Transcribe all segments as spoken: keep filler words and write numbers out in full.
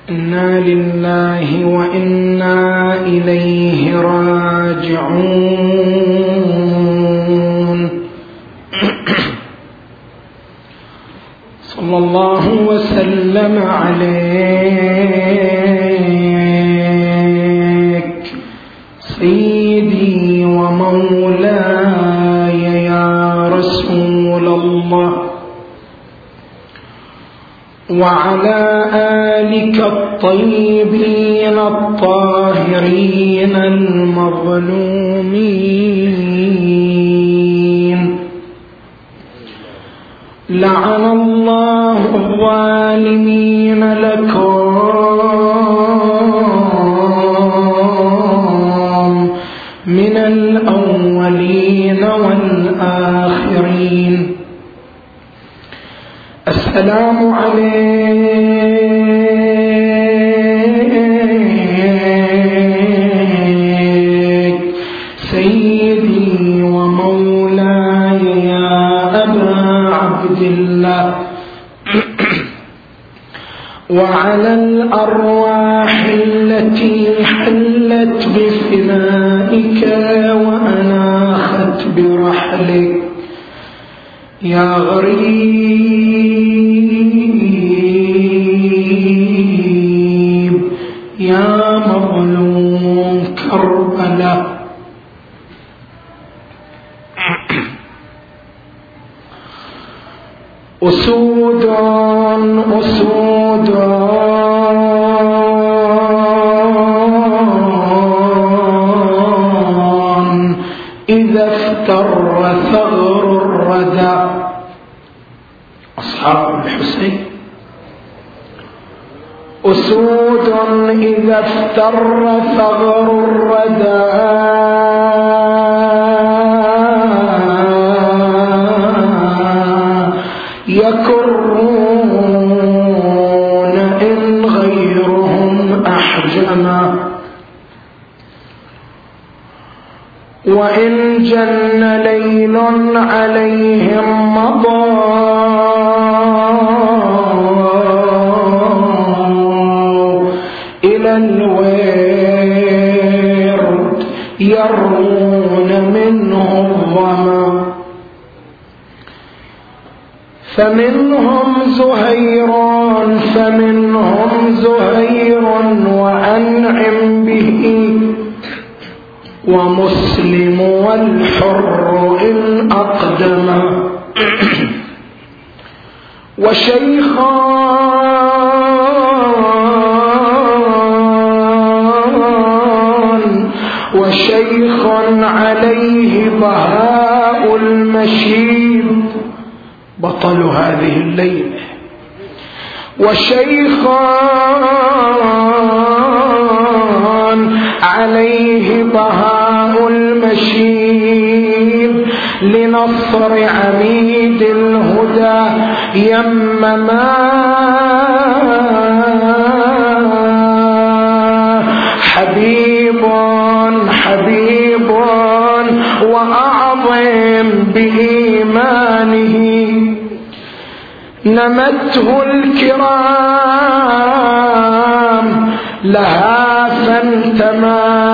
إنا لله وإنا إليه راجعون. صلى الله وسلم عليك سيدي ومولاي يا رسول الله، وعلى آلك الطيبين الطاهرين المظلومين. لعن الله الظالمين لكم من الأولين والآخرين. السلام عليك سيدي ومولاي يا أبا عبد الله، وعلى الأرواح التي حلت بفنائك وأناخت برحلك يا غريب يا مظلوم كربلاء. أسود أسود إذا افتر ثغر الردى. أصحاب الحسين أسود إذا افتر ثغر الردى يكرون إن غيرهم أحجما، وإن جن ليل عليهم مضى إلى الورد يرون منه الظما. فمنهم زهير فمنهم زهير وأنعم به، ومسلم والحر إن أقدم، وشيخان وشيخ عليه بهاء المشيب بطل هذه الليلة، وشيخان عليه بهاء المشيب لنصر عميد الهدى يمما. حبيب حبيب وأعظم بإيمانه، نمته الكرام لها فانتمى،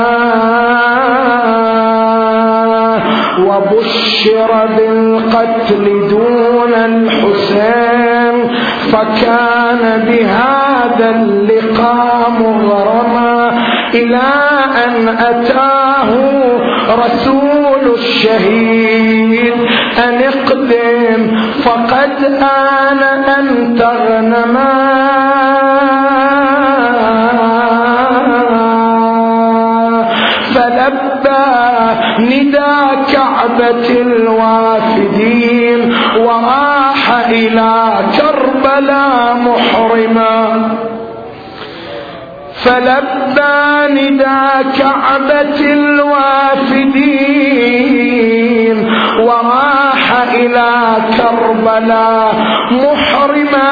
وبشر بالقتل دون الحسين فكان بهذا اللقاء مغرما، إلى أن أتاه رسول الشهيد أن اقدم فقد آن أن تغنما. فلبى ندى كعبة الوافدين وراح إلى كربلاء محرما. فلبى ندى كعبة الوافدين وراح إلى كربلاء محرما.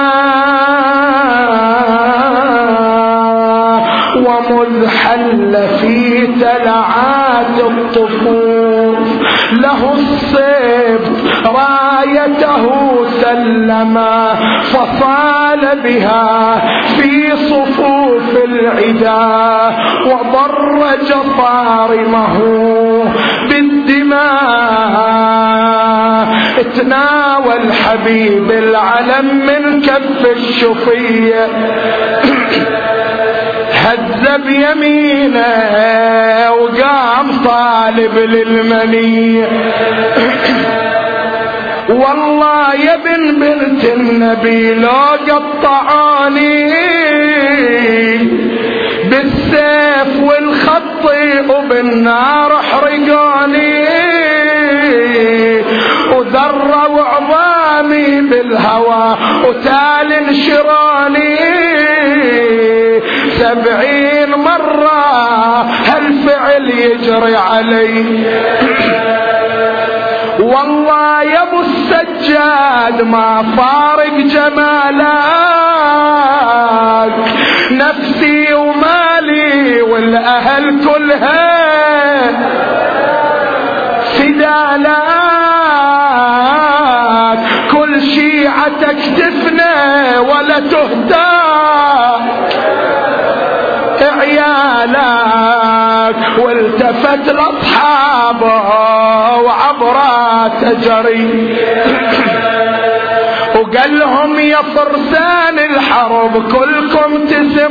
ومذ حل في تلعات الطفوف له الصيب رايته سلما فصال بها في صفوف العدا وضرج صارمه بالدماء. تناول حبيب العلم من كف الشفية هز بيمينه وقام طالب للمنية. والله يا بن بنت النبي لو قطعوني بالسيف والخط وبالنار احرقوني وذروا عظامي بالهوى وتالي انشروني سبعين مرة هالفعل يجري علي. والله يا ابو السجاد ما فارق جمالك نفسي ومالي والاهل كلها فدالك كل شيعتك تفنى ولا تهدى عيالك. والتفت لاصحابه وعبره تجري وقال لهم يا فرسان الحرب كلكم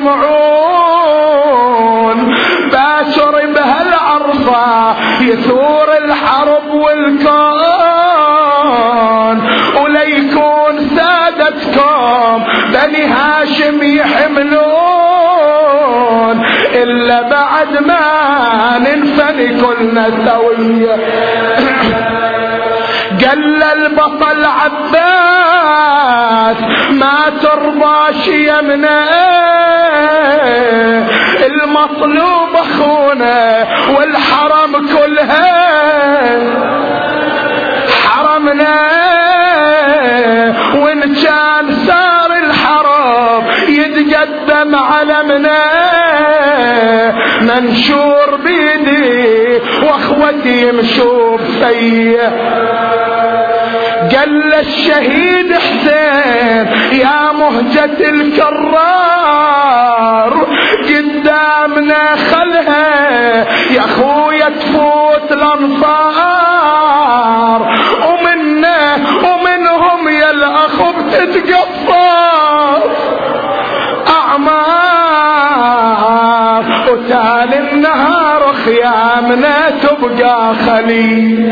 تسمعون باشر بهالعرصة يثور الحرب والكون وليكون سادتكم بني هاشم يحملون إلا بعد ما ننفني كلنا سوية. قال البطل عباس ما ترضاش يمنا المطلوب اخونا والحرم كلها حرمنا وان كان سار الحرب يتقدم علمنا منشور بيدي واخوتي يمشوا بسيه. قال الشهيد حسين يا مهجة الكرار قدامنا خلها يا اخويا تفوت الانصار ومنا ومنهم يا الاخ بتتقصر اعمار وتالي النهار خيامنا تبقى خليل.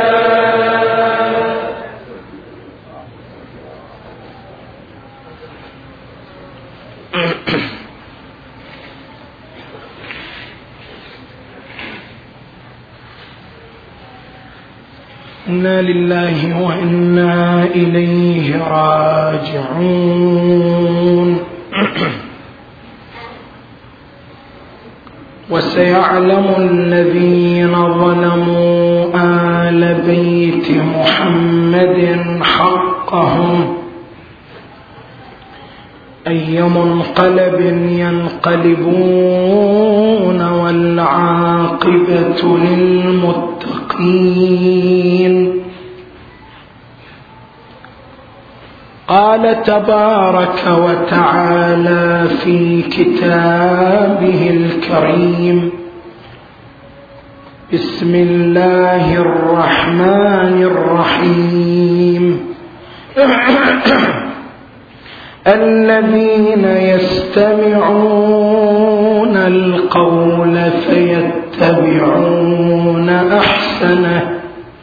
إنا لله وإنا إليه راجعون. وسيعلم الذين ظلموا آل بيت محمد حقهم أي منقلب ينقلبون والعاقبة للمتقين. قال تبارك وتعالى في كتابه الكريم بسم الله الرحمن الرحيم الذين يستمعون القول فيتبعون أحسنه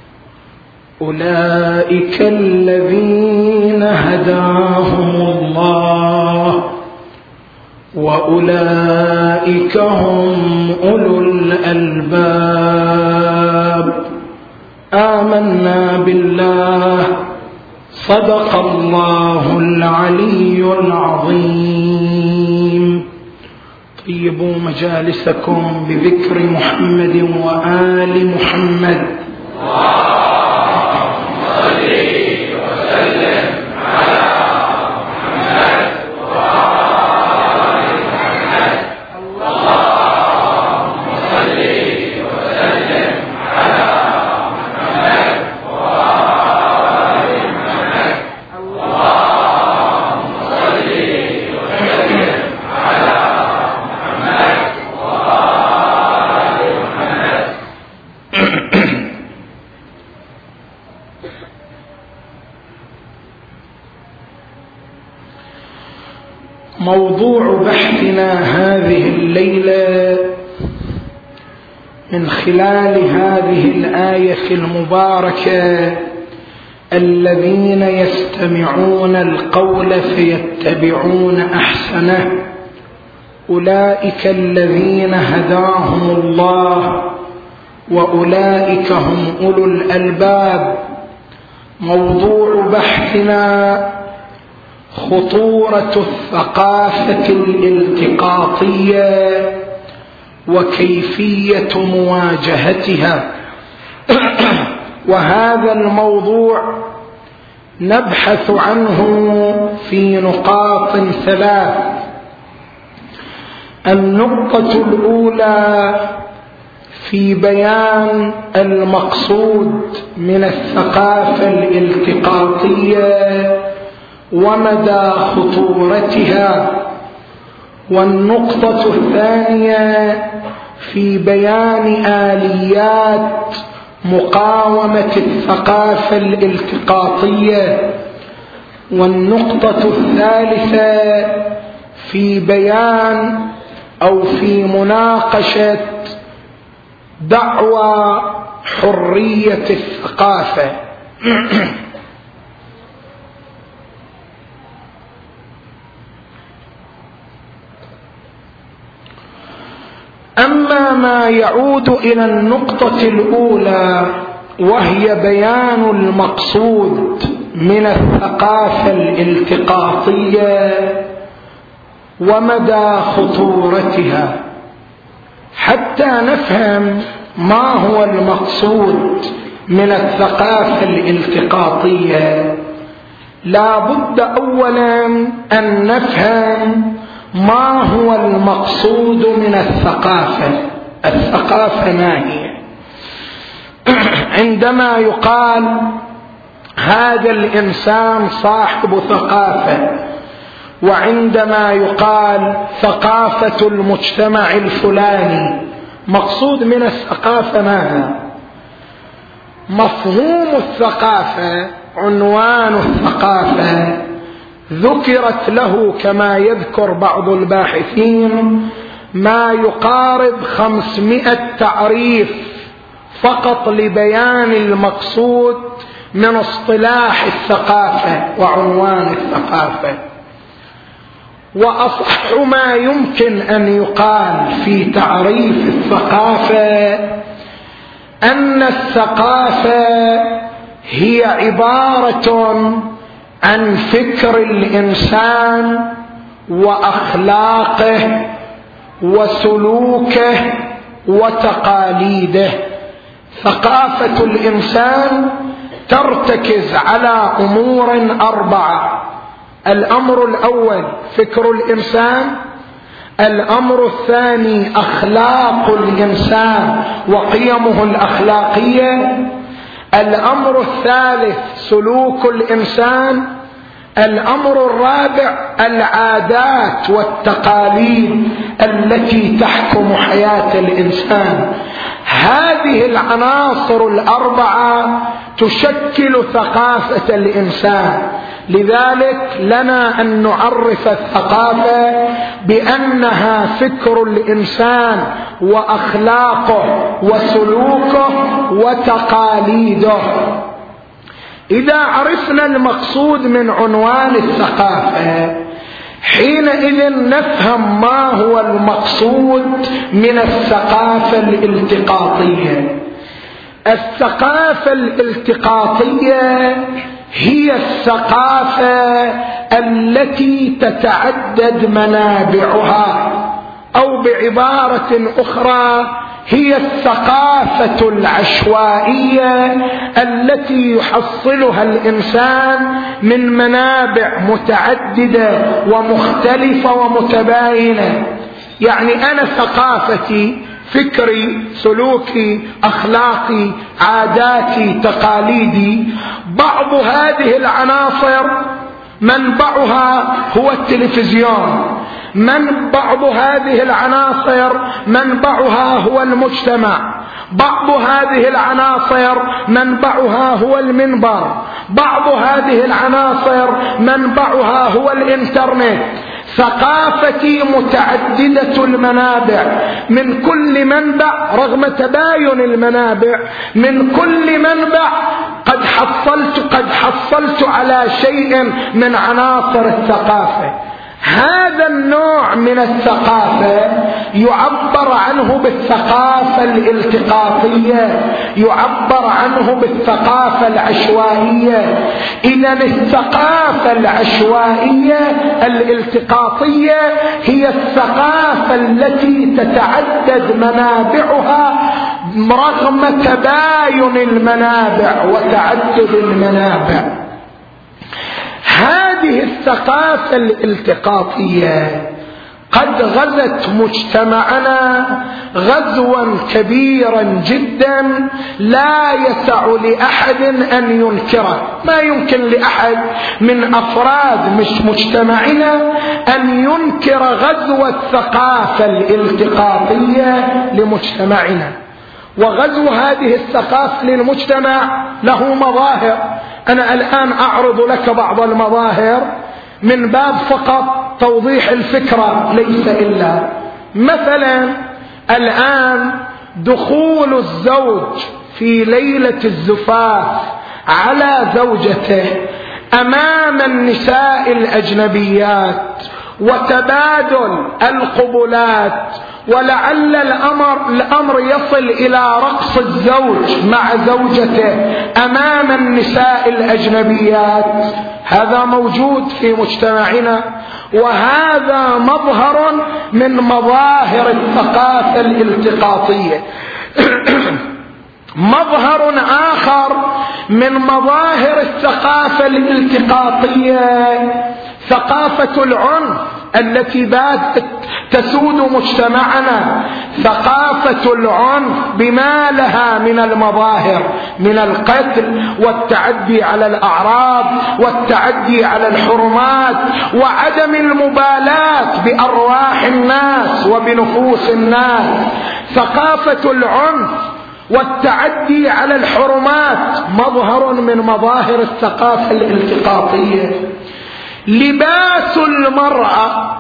أولئك الذين هداهم الله وأولئك هم أولو الألباب. آمنا بالله صدق الله العلي العظيم. طيبوا مجالسكم بذكر محمد وآل محمد. موضوع بحثنا هذه الليلة من خلال هذه الآية المباركة: الذين يستمعون القول فيتبعون أحسنه أولئك الذين هداهم الله وأولئك هم أولو الألباب. موضوع بحثنا خطورة الثقافة الالتقاطية وكيفية مواجهتها. وهذا الموضوع نبحث عنه في نقاط ثلاث. النقطة الأولى في بيان المقصود من الثقافة الالتقاطية ومدى خطورتها. والنقطة الثانية في بيان آليات مقاومة الثقافة الالتقاطية. والنقطة الثالثة في بيان أو في مناقشة دعوى حرية الثقافة. أما ما يعود إلى النقطة الأولى وهي بيان المقصود من الثقافة الالتقاطية ومدى خطورتها، حتى نفهم ما هو المقصود من الثقافة الالتقاطية لا بد أولا أن نفهم ما هو المقصود من الثقافة. الثقافة ما هي؟ عندما يقال هذا الإنسان صاحب ثقافة، وعندما يقال ثقافة المجتمع الفلاني، مقصود من الثقافة ماذا؟ مفهوم الثقافة، عنوان الثقافة ذكرت له كما يذكر بعض الباحثين ما يقارب خمسمائة تعريف فقط لبيان المقصود من اصطلاح الثقافة وعنوان الثقافة. وأصح ما يمكن أن يقال في تعريف الثقافة أن الثقافة هي عبارة عن فكر الإنسان وأخلاقه وسلوكه وتقاليده. ثقافة الإنسان ترتكز على أمور أربعة: الأمر الأول فكر الإنسان، الأمر الثاني أخلاق الإنسان وقيمه الأخلاقية، الأمر الثالث سلوك الإنسان، الأمر الرابع العادات والتقاليد التي تحكم حياة الإنسان. هذه العناصر الأربعة تشكل ثقافة الإنسان. لذلك لنا أن نعرف الثقافة بأنها فكر الإنسان وأخلاقه وسلوكه وتقاليده. إذا عرفنا المقصود من عنوان الثقافة حينئذ نفهم ما هو المقصود من الثقافة الالتقاطية. الثقافة الالتقاطية هي الثقافة التي تتعدد منابعها، أو بعبارة أخرى هي الثقافة العشوائية التي يحصلها الإنسان من منابع متعددة ومختلفة ومتباينة. يعني أنا ثقافتي فكري، سلوكي، أخلاقي، عاداتي، تقاليدي، بعض هذه العناصر منبعها هو التلفزيون، من بعض هذه العناصر منبعها هو المجتمع، بعض هذه العناصر منبعها هو المنبر، بعض هذه العناصر منبعها هو الإنترنت. ثقافتي متعددة المنابع، من كل منبع رغم تباين المنابع من كل منبع قد حصلت قد حصلت على شيء من عناصر الثقافة. هذا النوع من الثقافة يعبر عنه بالثقافة الالتقاطية، يعبر عنه بالثقافة العشوائية. إذا الثقافة العشوائية الالتقاطية هي الثقافة التي تتعدد منابعها رغم تباين المنابع وتعدد المنابع. هذه الثقافة الالتقاطية قد غزت مجتمعنا غزوا كبيرا جدا لا يسع لأحد أن ينكره. ما يمكن لأحد من أفراد مش مجتمعنا أن ينكر غزو الثقافة الالتقاطية لمجتمعنا. وغزو هذه الثقافة للمجتمع له مظاهر. أنا الآن أعرض لك بعض المظاهر من باب فقط توضيح الفكرة ليس إلا. مثلا الآن دخول الزوج في ليلة الزفاف على زوجته أمام النساء الأجنبيات وتبادل القبلات، ولعل الأمر, الأمر يصل إلى رقص الزوج مع زوجته أمام النساء الأجنبيات، هذا موجود في مجتمعنا، وهذا مظهر من مظاهر الثقافة الالتقاطية. مظهر آخر من مظاهر الثقافة الالتقاطية ثقافة العنف التي باتت تسود مجتمعنا. ثقافة العنف بما لها من المظاهر من القتل والتعدي على الأعراض والتعدي على الحرمات وعدم المبالاة بأرواح الناس وبنفوس الناس. ثقافة العنف والتعدي على الحرمات مظهر من مظاهر الثقافة الالتقاطية. لباس المرأة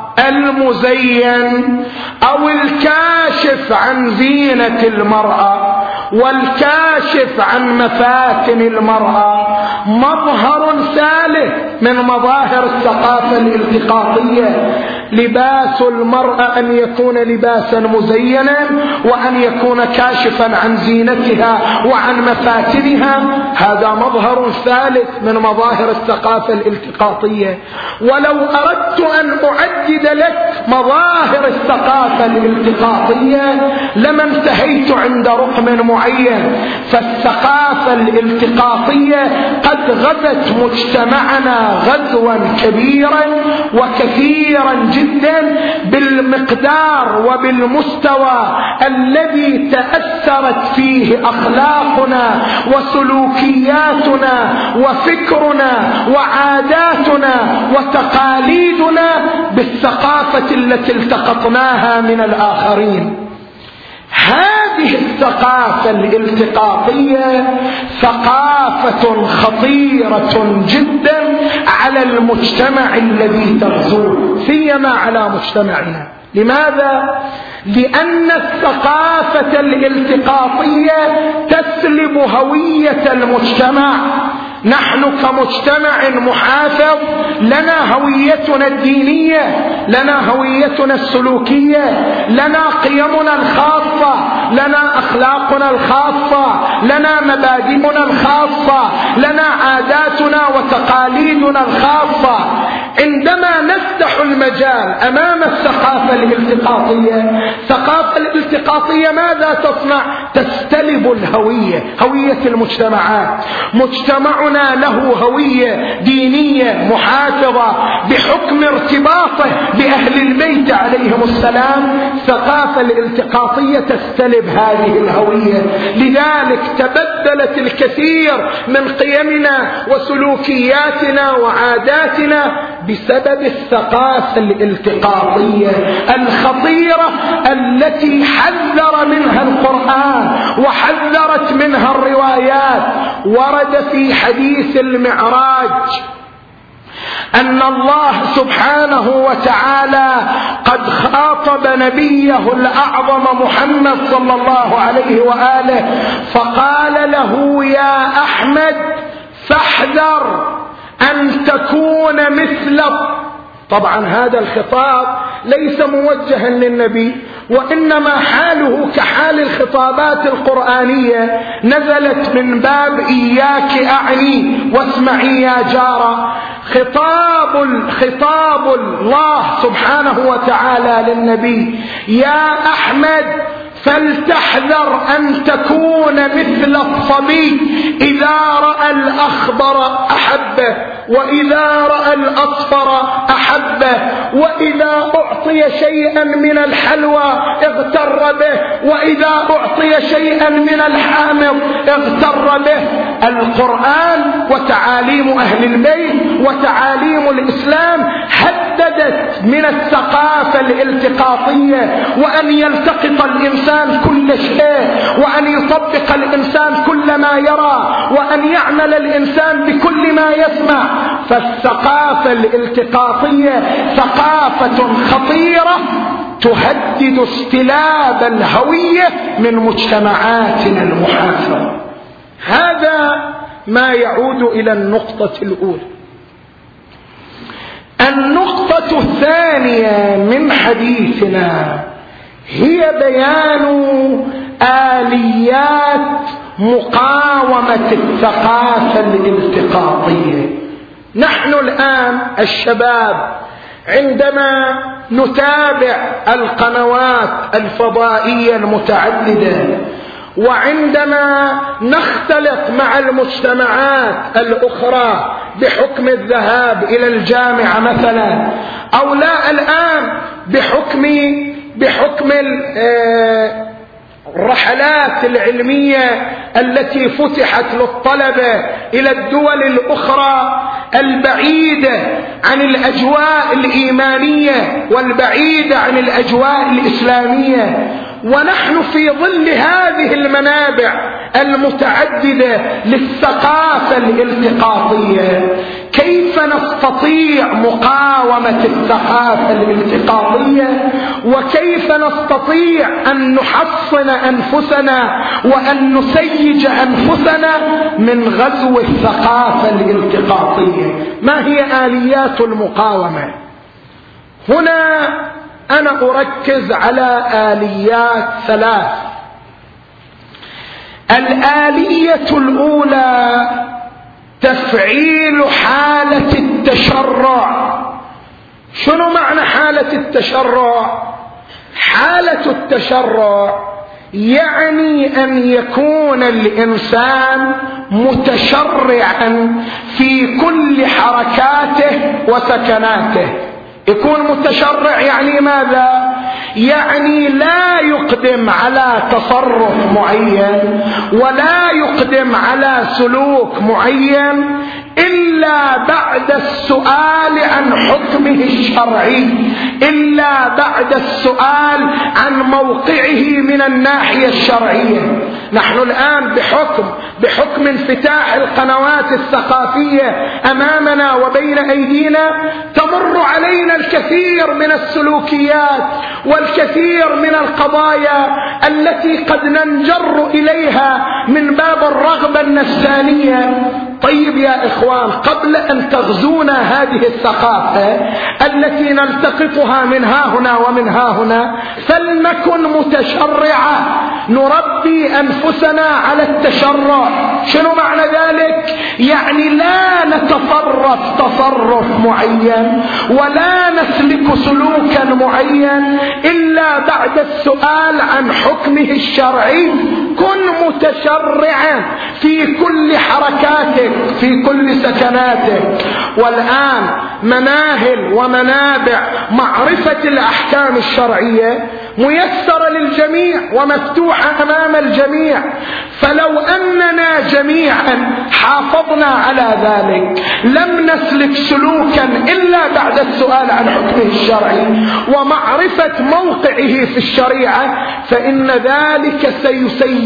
المزين أو الكاشف عن زينة المرأة والكاشف عن مفاتن المرأة مظهر ثالث من مظاهر الثقافة الالتقاطية. لباس المرأة أن يكون لباسا مزينا وأن يكون كاشفا عن زينتها وعن مفاتنها، هذا مظهر ثالث من مظاهر الثقافة الالتقاطية. ولو أردت أن أعدد لك مظاهر الثقافة الالتقاطية لما انتهيت عند رقم معين. فالثقافة الالتقاطية قد غزت مجتمعنا غزوا كبيرا وكثيرا جدا بالمقدار وبالمستوى الذي تأثرت فيه أخلاقنا وسلوكياتنا وفكرنا وعاداتنا وتقاليدنا بالثقافة التي التقطناها من الآخرين. هذه الثقافة الالتقاطية ثقافة خطيرة جدا على المجتمع الذي تغزوه، سيما على مجتمعنا. لماذا؟ لأن الثقافة الالتقاطية تسلب هوية المجتمع. نحن كمجتمع محافظ لنا هويتنا الدينية، لنا هويتنا السلوكية، لنا قيمنا الخاصة، لنا أخلاقنا الخاصة، لنا مبادئنا الخاصة، لنا عاداتنا وتقاليدنا الخاصة. عندما نفتح المجال أمام الثقافة الالتقاطية، الثقافة الالتقاطية ماذا تصنع؟ تستلب الهوية، هوية المجتمعات. مجتمعنا له هوية دينية محافظة بحكم ارتباطه بأهل البيت عليهم السلام. الثقافة الالتقاطية تستلب هذه الهوية، لذلك تبدلت الكثير من قيمنا وسلوكياتنا وعاداتنا بسبب الثقافة الالتقاطية الخطيرة التي حذر منها القرآن وحذرت منها الروايات. ورد في حديث المعراج أن الله سبحانه وتعالى قد خاطب نبيه الأعظم محمد صلى الله عليه وآله فقال له: يا أحمد فاحذر أن تكون مثل. طبعا هذا الخطاب ليس موجها للنبي، وإنما حاله كحال الخطابات القرآنية، نزلت من باب إياك أعني واسمعي يا جارة. خطاب خطاب الله سبحانه وتعالى للنبي: يا أحمد فلتحذر أن تكون مثل الصبي إذا رأى الأخضر أحبه، وإذا رأى الأصفر أحبه، وإذا أعطي شيئا من الحلوى اغتر به، وإذا أعطي شيئا من الحامض اغتر به. القرآن وتعاليم أهل البيت وتعاليم الإسلام هددت من الثقافة الالتقاطية، وأن يلتقط الإنسان كل شيء، وأن يطبق الإنسان كل ما يرى، وأن يعمل الإنسان بكل ما يسمع. فالثقافة الالتقاطية ثقافة خطيرة تهدد استلاب الهوية من مجتمعاتنا المحافظة. هذا ما يعود إلى النقطة الأولى. النقطة الثانية من حديثنا هي بيان آليات مقاومة الثقافة الالتقاطية. نحن الآن الشباب عندما نتابع القنوات الفضائية المتعددة، وعندما نختلط مع المجتمعات الأخرى بحكم الذهاب إلى الجامعة مثلا، أو لا الآن بحكم بحكم الرحلات العلمية التي فتحت للطلبة إلى الدول الأخرى البعيدة عن الأجواء الإيمانية والبعيدة عن الأجواء الإسلامية، ونحن في ظل هذه المنابع المتعددة للثقافة الالتقاطية، كيف نستطيع مقاومة الثقافة الالتقاطية؟ وكيف نستطيع أن نحصن أنفسنا وأن نسيج أنفسنا من غزو الثقافة الالتقاطية؟ ما هي آليات المقاومة؟ هنا أنا أركز على آليات ثلاث. الآلية الأولى تفعيل حالة التشرع. شنو معنى حالة التشرع؟ حالة التشرع يعني أن يكون الإنسان متشرعا في كل حركاته وسكناته. يكون متشرع يعني ماذا؟ يعني لا يقدم على تصرف معين ولا يقدم على سلوك معين إلا بعد السؤال عن حكمه الشرعي، إلا بعد السؤال عن موقعه من الناحية الشرعية. نحن الآن بحكم بحكم انفتاح القنوات الثقافية أمامنا وبين أيدينا تمر علينا الكثير من السلوكيات والكثير من القضايا التي قد ننجر إليها من باب الرغبة النفسانية. طيب يا إخوان، قبل أن تغزونا هذه الثقافة التي نلتقطها من ها هنا ومن ها هنا، فلنكن متشرعة، نربي أنفسنا على التشرع. شنو معنى ذلك؟ يعني لا نتصرف تصرف معين ولا نسلك سلوكا معين إلا بعد السؤال عن حكمه الشرعي. كن متشرعا في كل حركاتك، في كل سكناتك. والآن مناهل ومنابع معرفة الأحكام الشرعية ميسرة للجميع ومفتوحة أمام الجميع، فلو أننا جميعا حافظنا على ذلك لم نسلك سلوكا إلا بعد السؤال عن حكمه الشرعي ومعرفة موقعه في الشريعة، فإن ذلك سيسير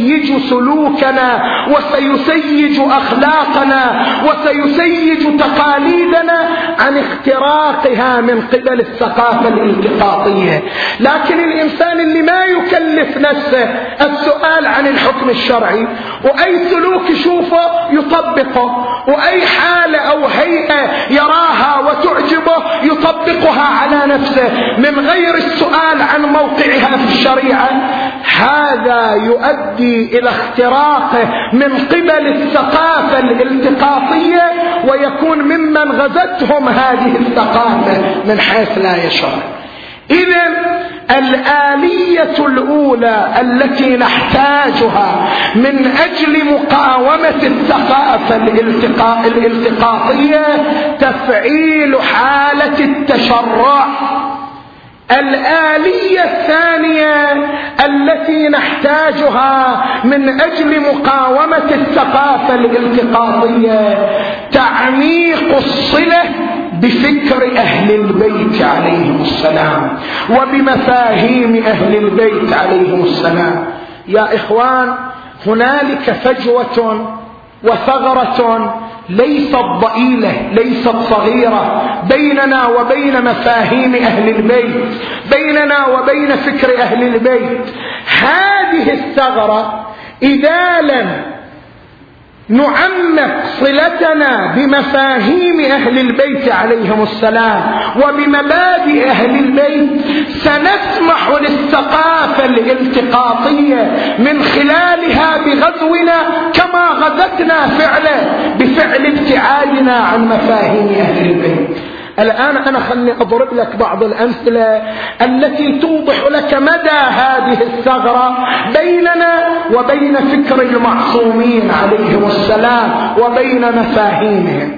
سيسيج سلوكنا وسيسيج أخلاقنا وسيسيج تقاليدنا عن اختراقها من قبل الثقافة الالتقاطية. لكن الإنسان اللي ما يكلف نفسه السؤال عن الحكم الشرعي، وأي سلوك يشوفه يطبقه، وأي حالة أو هيئة يراها وتعجبه يطبقها على نفسه من غير السؤال عن موقعها في الشريعة، هذا يؤدي إلى اختراقه من قبل الثقافة الالتقاطية، ويكون ممن غزتهم هذه الثقافة من حيث لا يشعر. إذن الآلية الأولى التي نحتاجها من أجل مقاومة الثقافة الالتقاطية تفعيل حالة التشرع. الآلية الثانية التي نحتاجها من أجل مقاومة الثقافة الالتقاطية تعميق الصلة بفكر أهل البيت عليهم السلام وبمفاهيم أهل البيت عليهم السلام. يا إخوان، هنالك فجوة وثغرة ليست ضئيلة، ليست صغيرة، بيننا وبين مفاهيم أهل البيت، بيننا وبين فكر أهل البيت. هذه الثغرة إذا لم نعمق صلتنا بمفاهيم أهل البيت عليهم السلام وبمبادئ أهل البيت، سنسمح للثقافة الالتقاطية من خلالها بغزونا كما غزتنا فعلا بفعل ابتعادنا عن مفاهيم أهل البيت. الآن أنا خلني أضرب لك بعض الأمثلة التي توضح لك مدى هذه الثغرة بيننا وبين فكر المعصومين عليهم السلام وبين مفاهيمهم.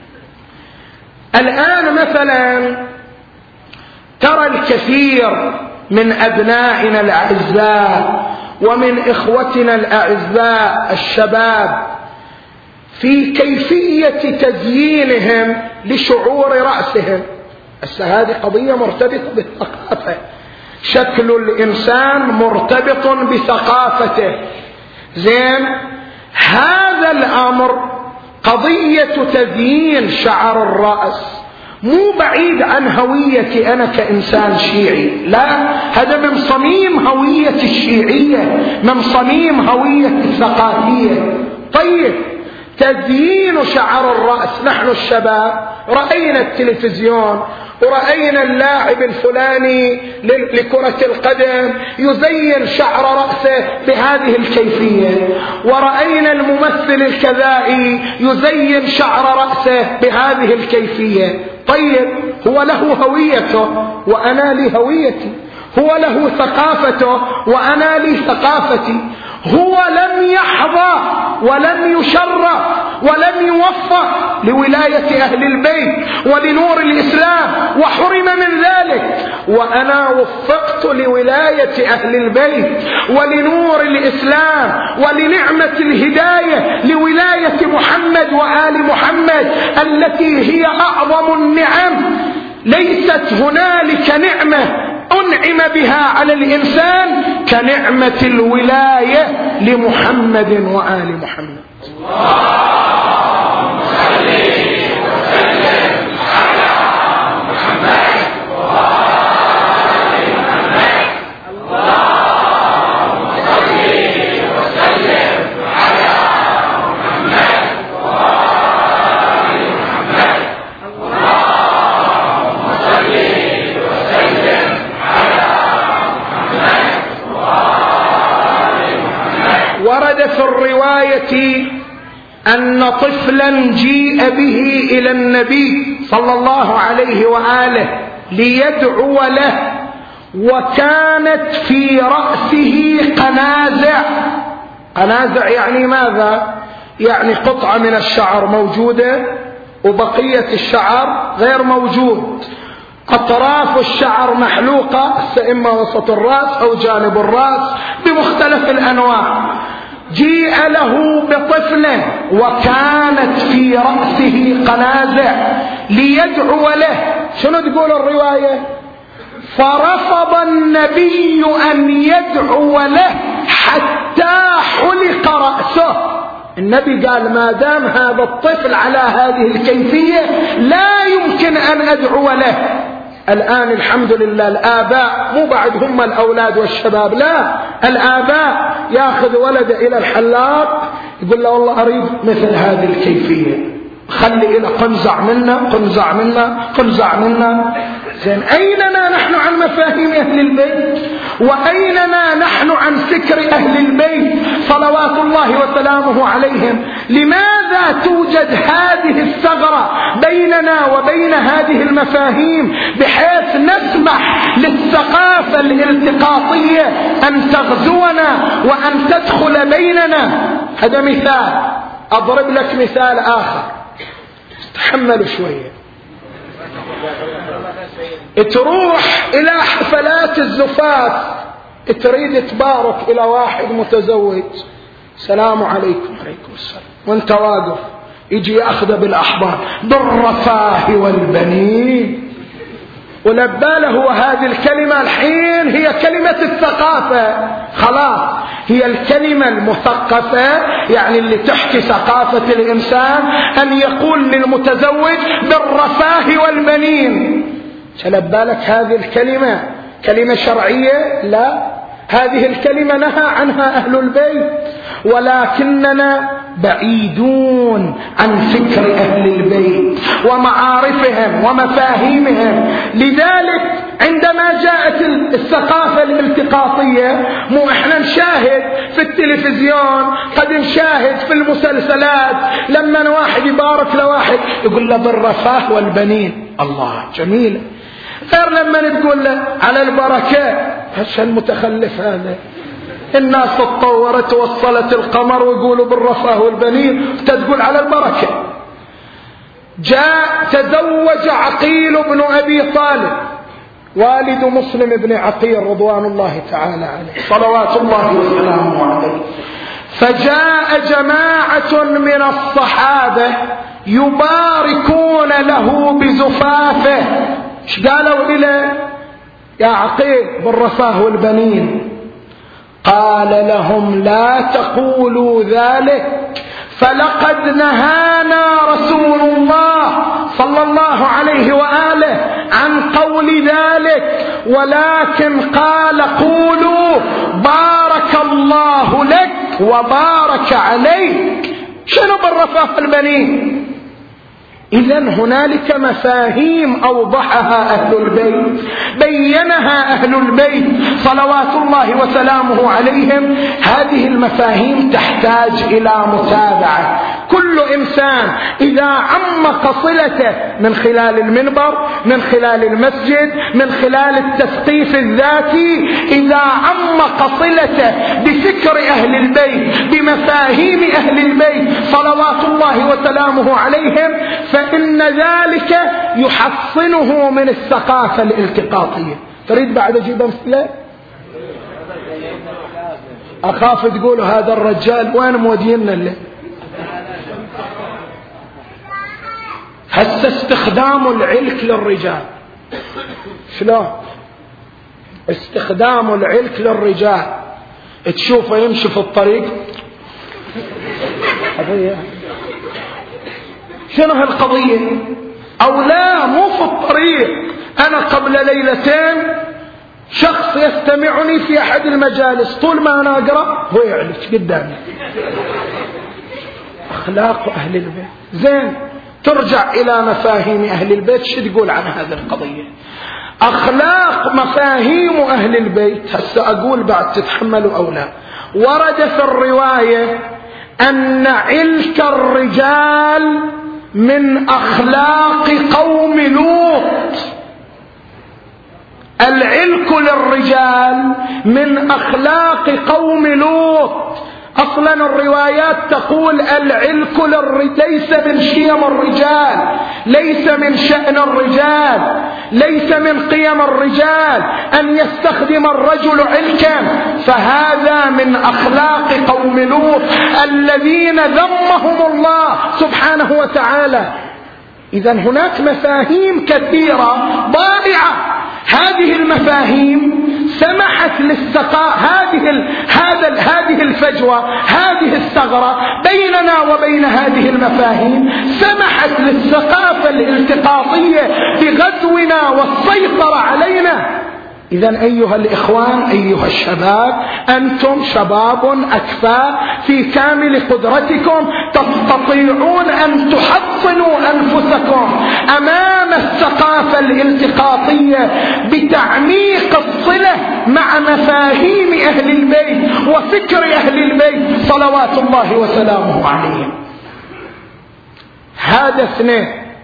الآن مثلا ترى الكثير من أبنائنا الأعزاء ومن إخوتنا الأعزاء الشباب في كيفية تزيينهم لشعور رأسهم. هذه قضية مرتبطة بالثقافة، شكل الإنسان مرتبط بثقافته. زين، هذا الأمر قضية تزيين شعر الرأس مو بعيد عن هويتي أنا كإنسان شيعي، لا، هذا من صميم هوية الشيعية، من صميم هوية الثقافية. طيب، تزيين شعر الرأس، نحن الشباب رأينا التلفزيون ورأينا اللاعب الفلاني لكرة القدم يزين شعر رأسه بهذه الكيفية، ورأينا الممثل الكذائي يزين شعر رأسه بهذه الكيفية. طيب، هو له هويته وأنا لي هويتي، هو له ثقافته وأنا لي ثقافتي. هو لم يحظى ولم يشرف ولم يوفق لولاية أهل البيت ولنور الإسلام وحرم من ذلك، وأنا وفقت لولاية أهل البيت ولنور الإسلام ولنعمة الهداية لولاية محمد وآل محمد التي هي أعظم النعم. ليست هنالك نعمة أنعم بها على الإنسان كنعمة الولاية لمحمد وآل محمد. اللهم صل وسلم على محمد وآل محمد. اللهم صل وسلم على محمد وآل محمد. اللهم صل وسلم ورد في الرواية أن طفلا جيء به إلى النبي صلى الله عليه وآله ليدعو له، وكانت في رأسه قنازع. قنازع يعني ماذا؟ يعني قطعة من الشعر موجودة وبقية الشعر غير موجود، أطراف الشعر محلوقة، إما وسط الرأس أو جانب الرأس بمختلف الأنواع. جيء له بطفل وكانت في رأسه قنازع ليدعو له. شنو تقول الرواية؟ فرفض النبي أن يدعو له حتى حتى حلق رأسه. النبي قال ما دام هذا الطفل على هذه الكيفية لا يمكن أن أدعو له. الآن الحمد لله الآباء مو بعد هم الأولاد والشباب، لا، الآباء ياخذ ولده إلى الحلاق يقول له والله أريد مثل هذه الكيفية، خلي إلى قنزع منا قنزع منا قنزع منا. زين، أيننا نحن عن مفاهيم أهل البيت؟ وأيننا نحن عن فكر أهل البيت صلوات الله وسلامه عليهم؟ لماذا توجد هذه الثغرة بيننا وبين هذه المفاهيم بحيث نسمح للثقافة الالتقاطية أن تغزونا وأن تدخل بيننا؟ هذا مثال. أضرب لك مثال آخر، تحملوا شوية. تروح إلى حفلات الزفاف، تريد تبارك إلى واحد متزوج، السلام عليكم. عليكم السلام. وانت واقف يجي يأخذ بالأحضان بالرفاه والبنين، ولباله وهذه الكلمة الحين هي كلمة الثقافة، خلاص هي الكلمة المثقفة، يعني اللي تحكي ثقافة الإنسان، أن يقول للمتزوج بالرفاه والبنين. فلبالك هذه الكلمة كلمة شرعية؟ لا، هذه الكلمة نهى عنها أهل البيت، ولكننا بعيدون عن فكر أهل البيت ومعارفهم ومفاهيمهم. لذلك عندما جاءت الثقافة الالتقاطية، مو احنا نشاهد في التلفزيون، قد نشاهد في المسلسلات لما واحد يبارك لواحد يقول له بالرفاه والبنين، الله جميلة، غير لما تقول له على البركة. هش المتخلف هذا، الناس تطورت وصلت القمر ويقولوا بالرفاه والبنين، تقول على البركة. جاء تزوج عقيل بن أبي طالب والد مسلم بن عقيل رضوان الله تعالى عليه صلوات الله وسلامه عليه، فجاء جماعة من الصحابة يباركون له بزفافه. ايش قالوا إليه؟ يا عقيل بالرفاه والبنين. قال لهم لا تقولوا ذلك، فلقد نهانا رسول الله صلى الله عليه وآله عن قول ذلك، ولكن قال قولوا بارك الله لك وبارك عليك. شنو بالرفاه والبنين؟ إذن هنالك مفاهيم أوضحها أهل البيت، بينها أهل البيت صلوات الله وسلامه عليهم. هذه المفاهيم تحتاج إلى متابعة. كل إنسان إذا عمق صلته من خلال المنبر، من خلال المسجد، من خلال التثقيف الذاتي، إذا عمق صلته بفكر أهل البيت، بمفاهيم أهل البيت صلوات الله وسلامه عليهم، فإن ذلك يحصنه من الثقافة الالتقاطية. تريد بعد أجيب أمثلة؟ أخاف تقولوا هذا الرجال وين مودينا له. هسه استخدام العلك للرجال، شلون استخدام العلك للرجال؟ تشوفه يمشي في الطريق، شنو هالقضية؟ أو لا، مو في الطريق. أنا قبل ليلتين شخص يستمعني في أحد المجالس، طول ما أنا أقرأ هو يعلش قدامي. أخلاق أهل البيت. زين، ترجع إلى مفاهيم أهل البيت، شو تقول عن هذه القضية؟ أخلاق مفاهيم أهل البيت. هسه أقول بعد تتحملوا أو لا. ورد في الرواية أن علك الرجال من أخلاق قوم لوط. العلك للرجال من أخلاق قوم لوط. أصلا الروايات تقول العلك للرجال ليس من شيم الرجال، ليس من شأن الرجال، ليس من قيم الرجال أن يستخدم الرجل علكا، فهذا من أخلاق قوم لوط الذين ذمهم الله سبحانه وتعالى. إذن هناك مفاهيم كثيرة ضائعة. هذه المفاهيم سمحت للثقافة هذه ال... هذا ال... هذه الفجوة، هذه الثغرة بيننا وبين هذه المفاهيم، سمحت للثقافة الالتقاطية بغزونا والسيطرة علينا. إذن أيها الإخوان، أيها الشباب، أنتم شباب أكفاء في كامل قدرتكم، تستطيعون أن تحصنوا أنفسكم أمام الثقافة الالتقاطية بتعميق الصلة مع مفاهيم أهل البيت وفكر أهل البيت صلوات الله وسلامه عليهم. هذا اثنين.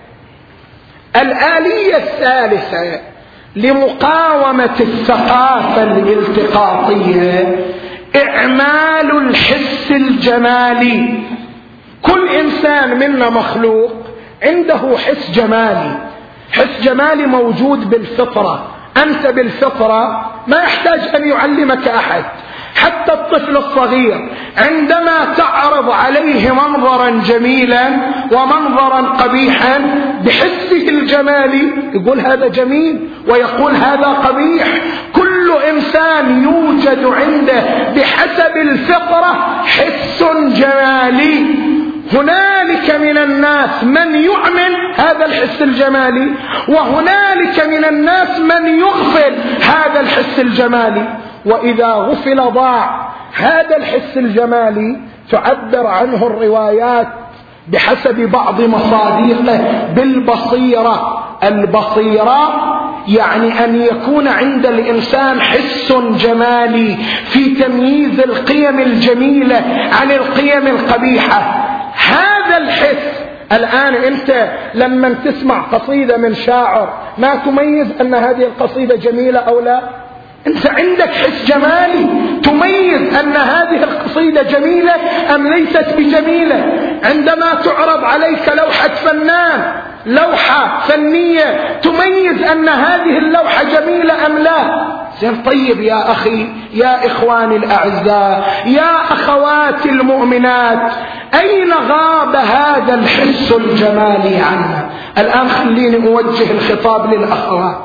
الآلية الثالثة لمقاومة الثقافة الالتقاطية إعمال الحس الجمالي. كل إنسان منا مخلوق عنده حس جمالي، حس جمالي موجود بالفطرة. أنت بالفطرة ما يحتاج أن يعلمك أحد، حتى الطفل الصغير عندما تعرض عليه منظرا جميلا ومنظرا قبيحا بحسه الجمالي يقول هذا جميل ويقول هذا قبيح. كل إنسان يوجد عنده بحسب الفطرة حس جمالي. هنالك من الناس من يعمل هذا الحس الجمالي، وهنالك من الناس من يغفل هذا الحس الجمالي. وإذا غفل ضاع هذا الحس الجمالي. تعبر عنه الروايات بحسب بعض مصادقه بالبصيرة. البصيرة يعني أن يكون عند الإنسان حس جمالي في تمييز القيم الجميلة عن القيم القبيحة. هذا الحس الآن أنت لما تسمع قصيدة من شاعر ما تميز أن هذه القصيدة جميلة أو لا؟ أنت عندك حس جمالي تميز أن هذه القصيدة جميلة أم ليست بجميلة. عندما تعرض عليك لوحة فنان، لوحة فنية، تميز أن هذه اللوحة جميلة أم لا؟ زين. طيب يا أخي، يا إخواني الأعزاء، يا أخواتي المؤمنات، أين غاب هذا الحس الجمالي عنا؟ الآن خليني أوجه الخطاب للأخوات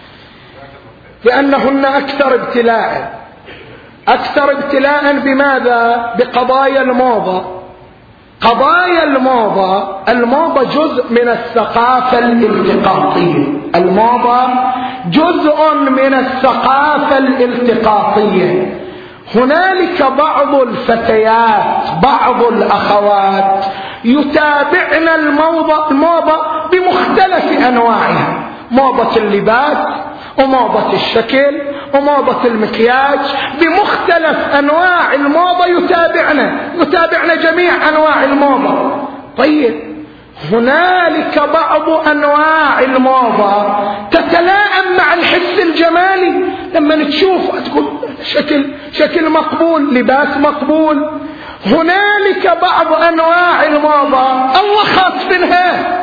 لأنهن أكثر ابتلاء. أكثر ابتلاء بماذا؟ بقضايا الموضة. قضايا الموضة، الموضة جزء من الثقافة الالتقاطية. الموضة جزء من الثقافة الالتقاطية. هنالك بعض الفتيات، بعض الأخوات يتابعن الموضة, الموضة بمختلف أنواعها، موضة اللباس وموضة الشكل وموضة المكياج، بمختلف أنواع الموضة يتابعنا يتابعنا جميع أنواع الموضة. طيب هنالك بعض أنواع الموضة تتلائم مع الحس الجمالي. لما تشوف تقول شكل شكل مقبول، لباس مقبول. هنالك بعض أنواع الموضة الله خاص منها،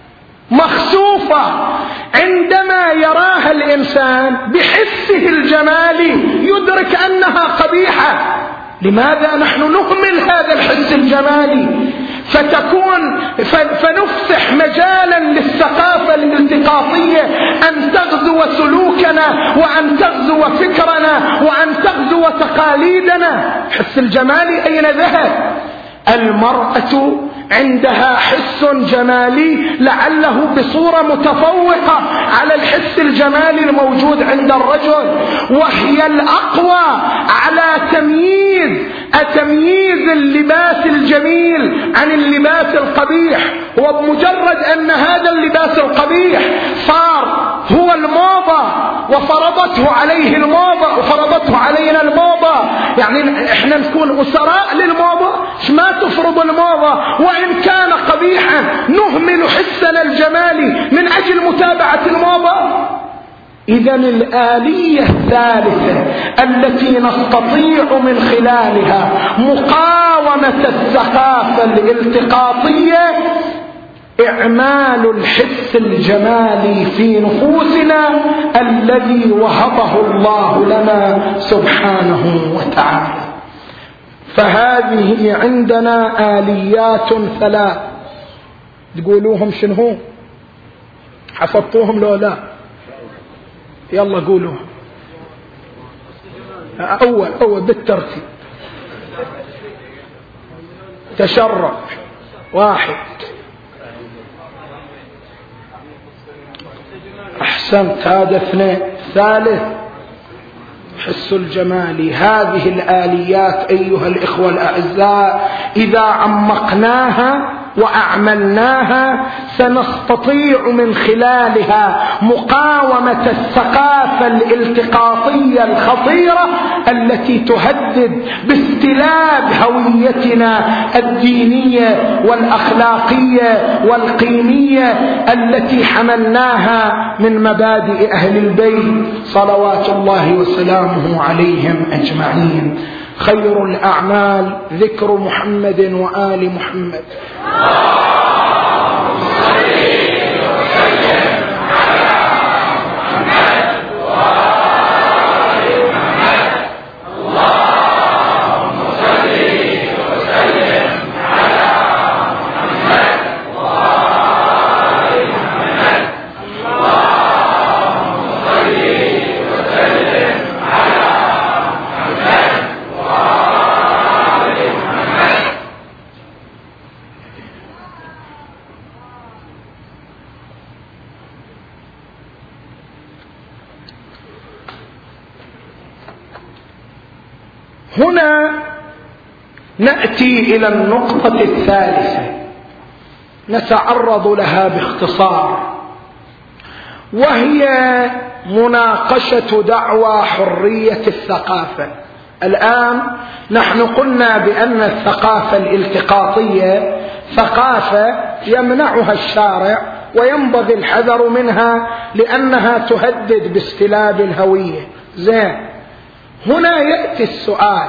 مخسوفة، عندما يراها الإنسان بحسه الجمالي يدرك أنها قبيحة. لماذا نحن نهمل هذا الحس الجمالي؟ فتكون فنفسح مجالا للثقافة الالتقاطية أن تغزو سلوكنا وأن تغزو فكرنا وأن تغزو تقاليدنا. حس الجمالي أين ذهب؟ المرأة عندها حس جمالي لعله بصورة متفوقة على الحس الجمالي الموجود عند الرجل، وهي الأقوى على تمييز تمييز اللباس الجميل عن اللباس القبيح. وبمجرد أن هذا اللباس القبيح صار هو الموضة وفرضته عليه الموضة وفرضته علينا الموضة، يعني احنا نكون أسراء للموضة، ما تفرض الموضة وإن كان قبيحا نهمل حسنا الجمالي من أجل متابعة الموضة. إذن الآلية الثالثة التي نستطيع من خلالها مقاومة الثقافة الالتقاطية إعمال الحس الجمالي في نفوسنا الذي وهبه الله لنا سبحانه وتعالى. فهذه عندنا آليات ثلاث، تقولوهم شنو؟ حفظتوهم لو لا؟ يلا قولوا. أول أول بالترتيب. تشرف واحد. أحسنت، هذا اثنين. ثالث حس الجمال. هذه الآليات أيها الإخوة الأعزاء إذا عمقناها وأعملناها سنستطيع من خلالها مقاومة الثقافة الالتقاطية الخطيرة التي تهدد باستلاب هويتنا الدينية والأخلاقية والقيمية التي حملناها من مبادئ أهل البيت صلوات الله وسلامه عليهم أجمعين. خير الأعمال ذكر محمد وآل محمد. هنا نأتي إلى النقطة الثالثة نتعرض لها باختصار، وهي مناقشة دعوى حرية الثقافة. الآن نحن قلنا بأن الثقافة الالتقاطية ثقافة يمنعها الشارع وينبغي الحذر منها لأنها تهدد باستلاب الهوية. زين، هنا يأتي السؤال: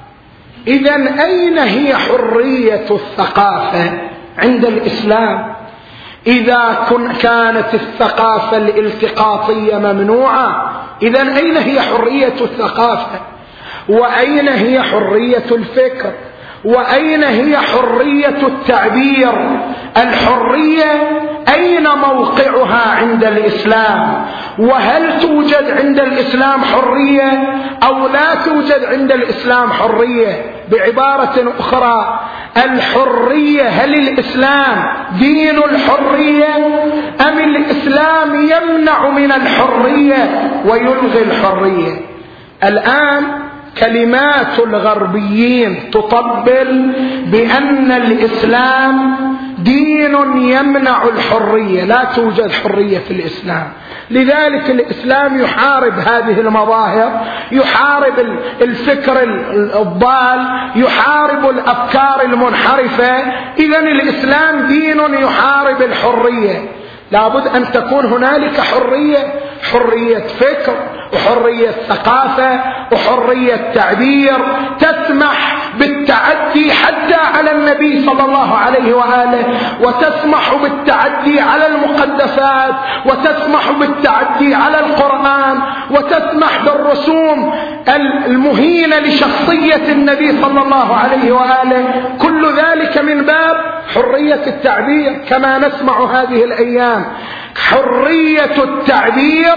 إذن أين هي حرية الثقافة عند الإسلام؟ إذا كانت الثقافة الالتقاطية ممنوعة، إذن أين هي حرية الثقافة؟ وأين هي حرية الفكر؟ وأين هي حرية التعبير؟ الحرية أين موقعها عند الإسلام؟ وهل توجد عند الإسلام حرية أو لا توجد عند الإسلام حرية؟ بعبارة أخرى، الحرية هل الإسلام دين الحرية أم الإسلام يمنع من الحرية ويلغي الحرية؟ الآن كلمات الغربيين تطبل بأن الإسلام دين يمنع الحرية، لا توجد حرية في الإسلام. لذلك الإسلام يحارب هذه المظاهر، يحارب الفكر الضال، يحارب الأفكار المنحرفة. إذن الإسلام دين يحارب الحرية. لابد أن تكون هنالك حرية، حرية فكر وحرية ثقافة وحرية تعبير تسمح بالتعدي حتى على النبي صلى الله عليه وآله، وتسمح بالتعدي على المقدسات، وتسمح بالتعدي على القرآن، وتسمح بالرسوم المهينة لشخصية النبي صلى الله عليه وآله. كل ذلك من باب حرية التعبير كما نسمع هذه الأيام. حرية التعبير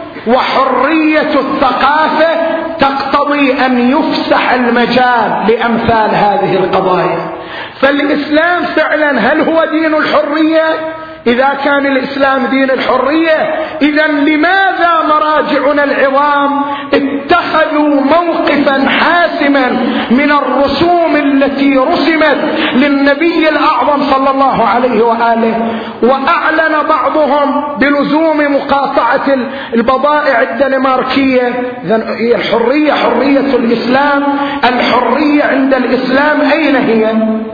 وحرية الثقافة تقتضي أن يفسح المجال لأمثال هذه القضايا. فالإسلام فعلا هل هو دين الحرية؟ إذا كان الإسلام دين الحرية، إذن لماذا مراجعنا العظام اتخذوا موقفا حاسما من الرسوم التي رسمت للنبي الأعظم صلى الله عليه وآله، وأعلن بعضهم بلزوم مقاطعة البضائع الدنماركية؟ إذن الحرية حرية الإسلام، الحرية عند الإسلام أين هي؟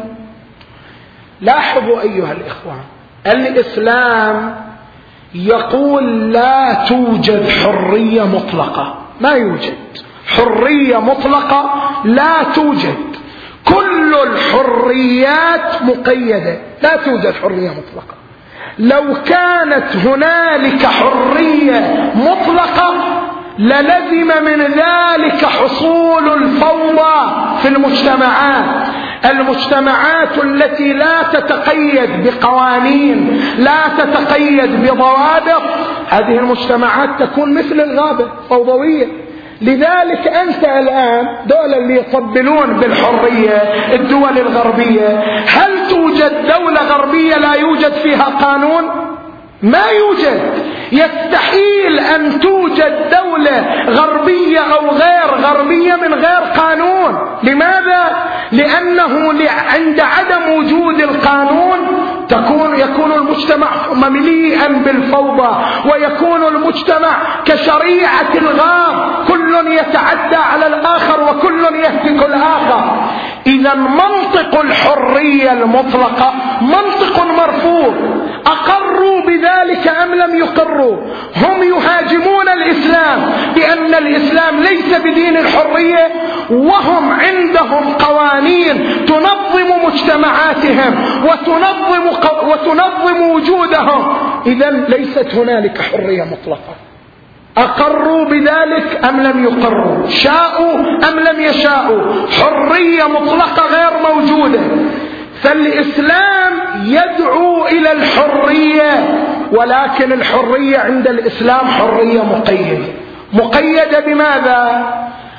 لاحظوا أيها الإخوان، الإسلام يقول لا توجد حرية مطلقة، ما يوجد حرية مطلقة، لا توجد. كل الحريات مقيدة، لا توجد حرية مطلقة. لو كانت هنالك حرية مطلقة للزم من ذلك حصول الفوضى في المجتمعات. المجتمعات التي لا تتقيد بقوانين، لا تتقيد بضوابط، هذه المجتمعات تكون مثل الغابة، فوضوية. لذلك أنت الآن دول اللي يطبلون بالحرية الدول الغربية، هل توجد دولة غربية لا يوجد فيها قانون؟ ما يوجد. يستحيل أن توجد دولة غربية أو غير غربية من غير قانون. لماذا؟ لأنه عند عدم وجود القانون تكون يكون المجتمع مليئا بالفوضى، ويكون المجتمع كشريعة الغاب، كل يتعدى على الآخر وكل يهتك الآخر. إذا منطق الحرية المطلقة منطق مرفوض. أقروا بذلك أم لم يقروا؟ هم يهاجمون الإسلام بأن الإسلام ليس بدين الحرية، وهم عندهم قوانين تنظم مجتمعاتهم وتنظم وتنظم وجودهم. إذا ليست هنالك حرية مطلقة. أقروا بذلك أم لم يقروا؟ شاءوا أم لم يشاءوا؟ حرية مطلقة غير موجودة. فالإسلام يدعو إلى الحرية، ولكن الحرية عند الإسلام حرية مقيدة. مقيدة بماذا؟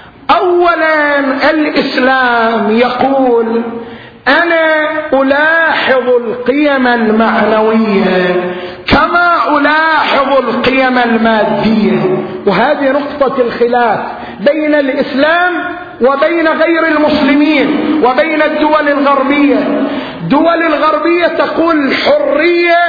أولا الإسلام يقول أنا ألاحظ القيم المعنوية كما ألاحظ القيم المادية. وهذه نقطة الخلاف بين الإسلام وبين غير المسلمين وبين الدول الغربية. الدول الغربية تقول الحرية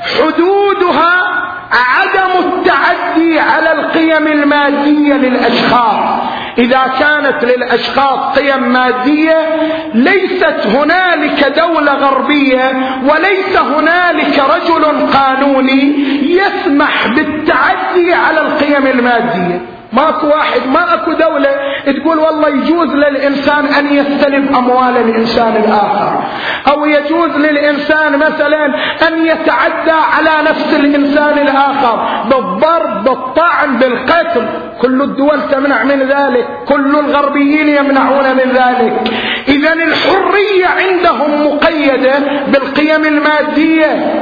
حدودها عدم التعدي على القيم المادية للأشخاص. إذا كانت للأشخاص قيم مادية ليست هنالك دولة غربية وليس هنالك رجل قانوني يسمح بالتعدي على القيم المادية. ماكو واحد، ما اكو دولة تقول والله يجوز للإنسان أن يستلم أموال الإنسان الآخر، أو يجوز للإنسان مثلا أن يتعدى على نفس الإنسان الآخر بالضرب بالطعن بالقتل. كل الدول تمنع من ذلك، كل الغربيين يمنعون من ذلك. إذن الحرية عندهم مقيدة بالقيم المادية.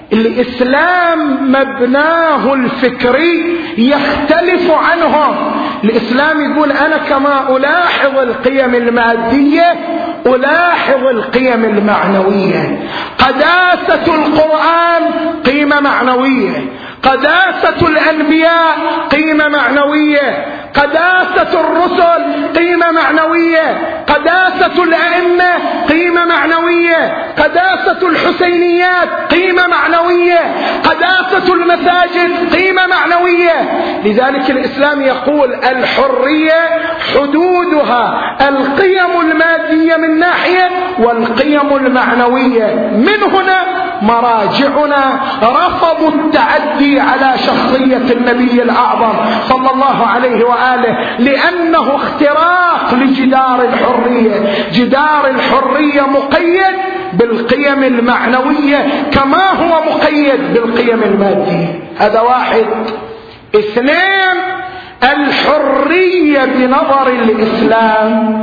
الإسلام مبناه الفكري يختلف عنهم. الإسلام يقول أنا كما ألاحظ القيم المادية ألاحظ القيم المعنوية. قداسة القرآن قيمة معنوية، قداسة الأنبياء قيمة معنوية، قداسة الرسل قيمة معنوية، قداسة الأئمة قيمة معنوية، قداسة الحسينيات قيمة معنوية، قداسة المساجد قيمة معنوية. لذلك الإسلام يقول الحرية حدودها القيم المادية من ناحية والقيم المعنوية. من هنا مراجعنا رفضوا التعدي على شخصية النبي الأعظم صلى الله عليه وآله، لأنه اختراق لجدار الحرية. جدار الحرية مقيد بالقيم المعنوية كما هو مقيد بالقيم المادية. هذا واحد. اثنين، الحرية بنظر الإسلام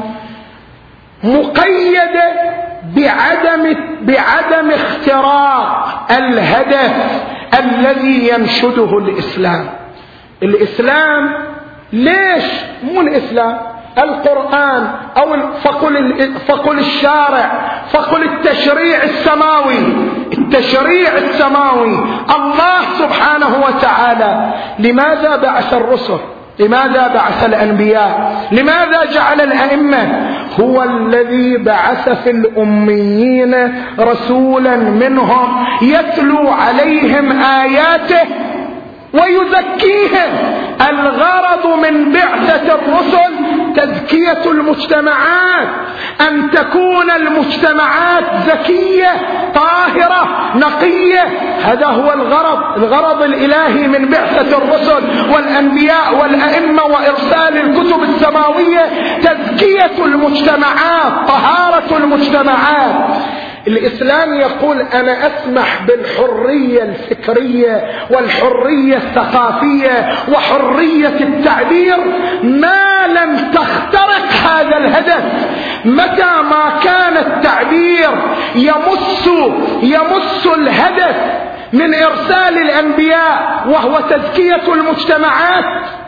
مقيدة بعدم بعدم اختراق الهدف الذي ينشده الإسلام. الإسلام ليش مو الإسلام؟ القرآن أو فقل فقل الشارع، فقل التشريع السماوي. التشريع السماوي الله سبحانه وتعالى لماذا بعث الرسل؟ لماذا بعث الأنبياء؟ لماذا جعل الأئمة؟ هو الذي بعث في الأميين رسولا منهم يتلو عليهم آياته ويزكيهم. الغرض من بعثة الرسل تزكية المجتمعات، أن تكون المجتمعات زكية طاهرة نقية. هذا هو الغرض، الغرض الإلهي من بعثة الرسل والأنبياء والأئمة وإرسال الكتب السماوية، تزكية المجتمعات، طهارة المجتمعات. الإسلام يقول أنا أسمح بالحرية الفكرية والحرية الثقافية وحرية التعبير ما لم تخترق هذا الهدف. متى ما كان التعبير يمس يمس الهدف من إرسال الأنبياء وهو تزكية المجتمعات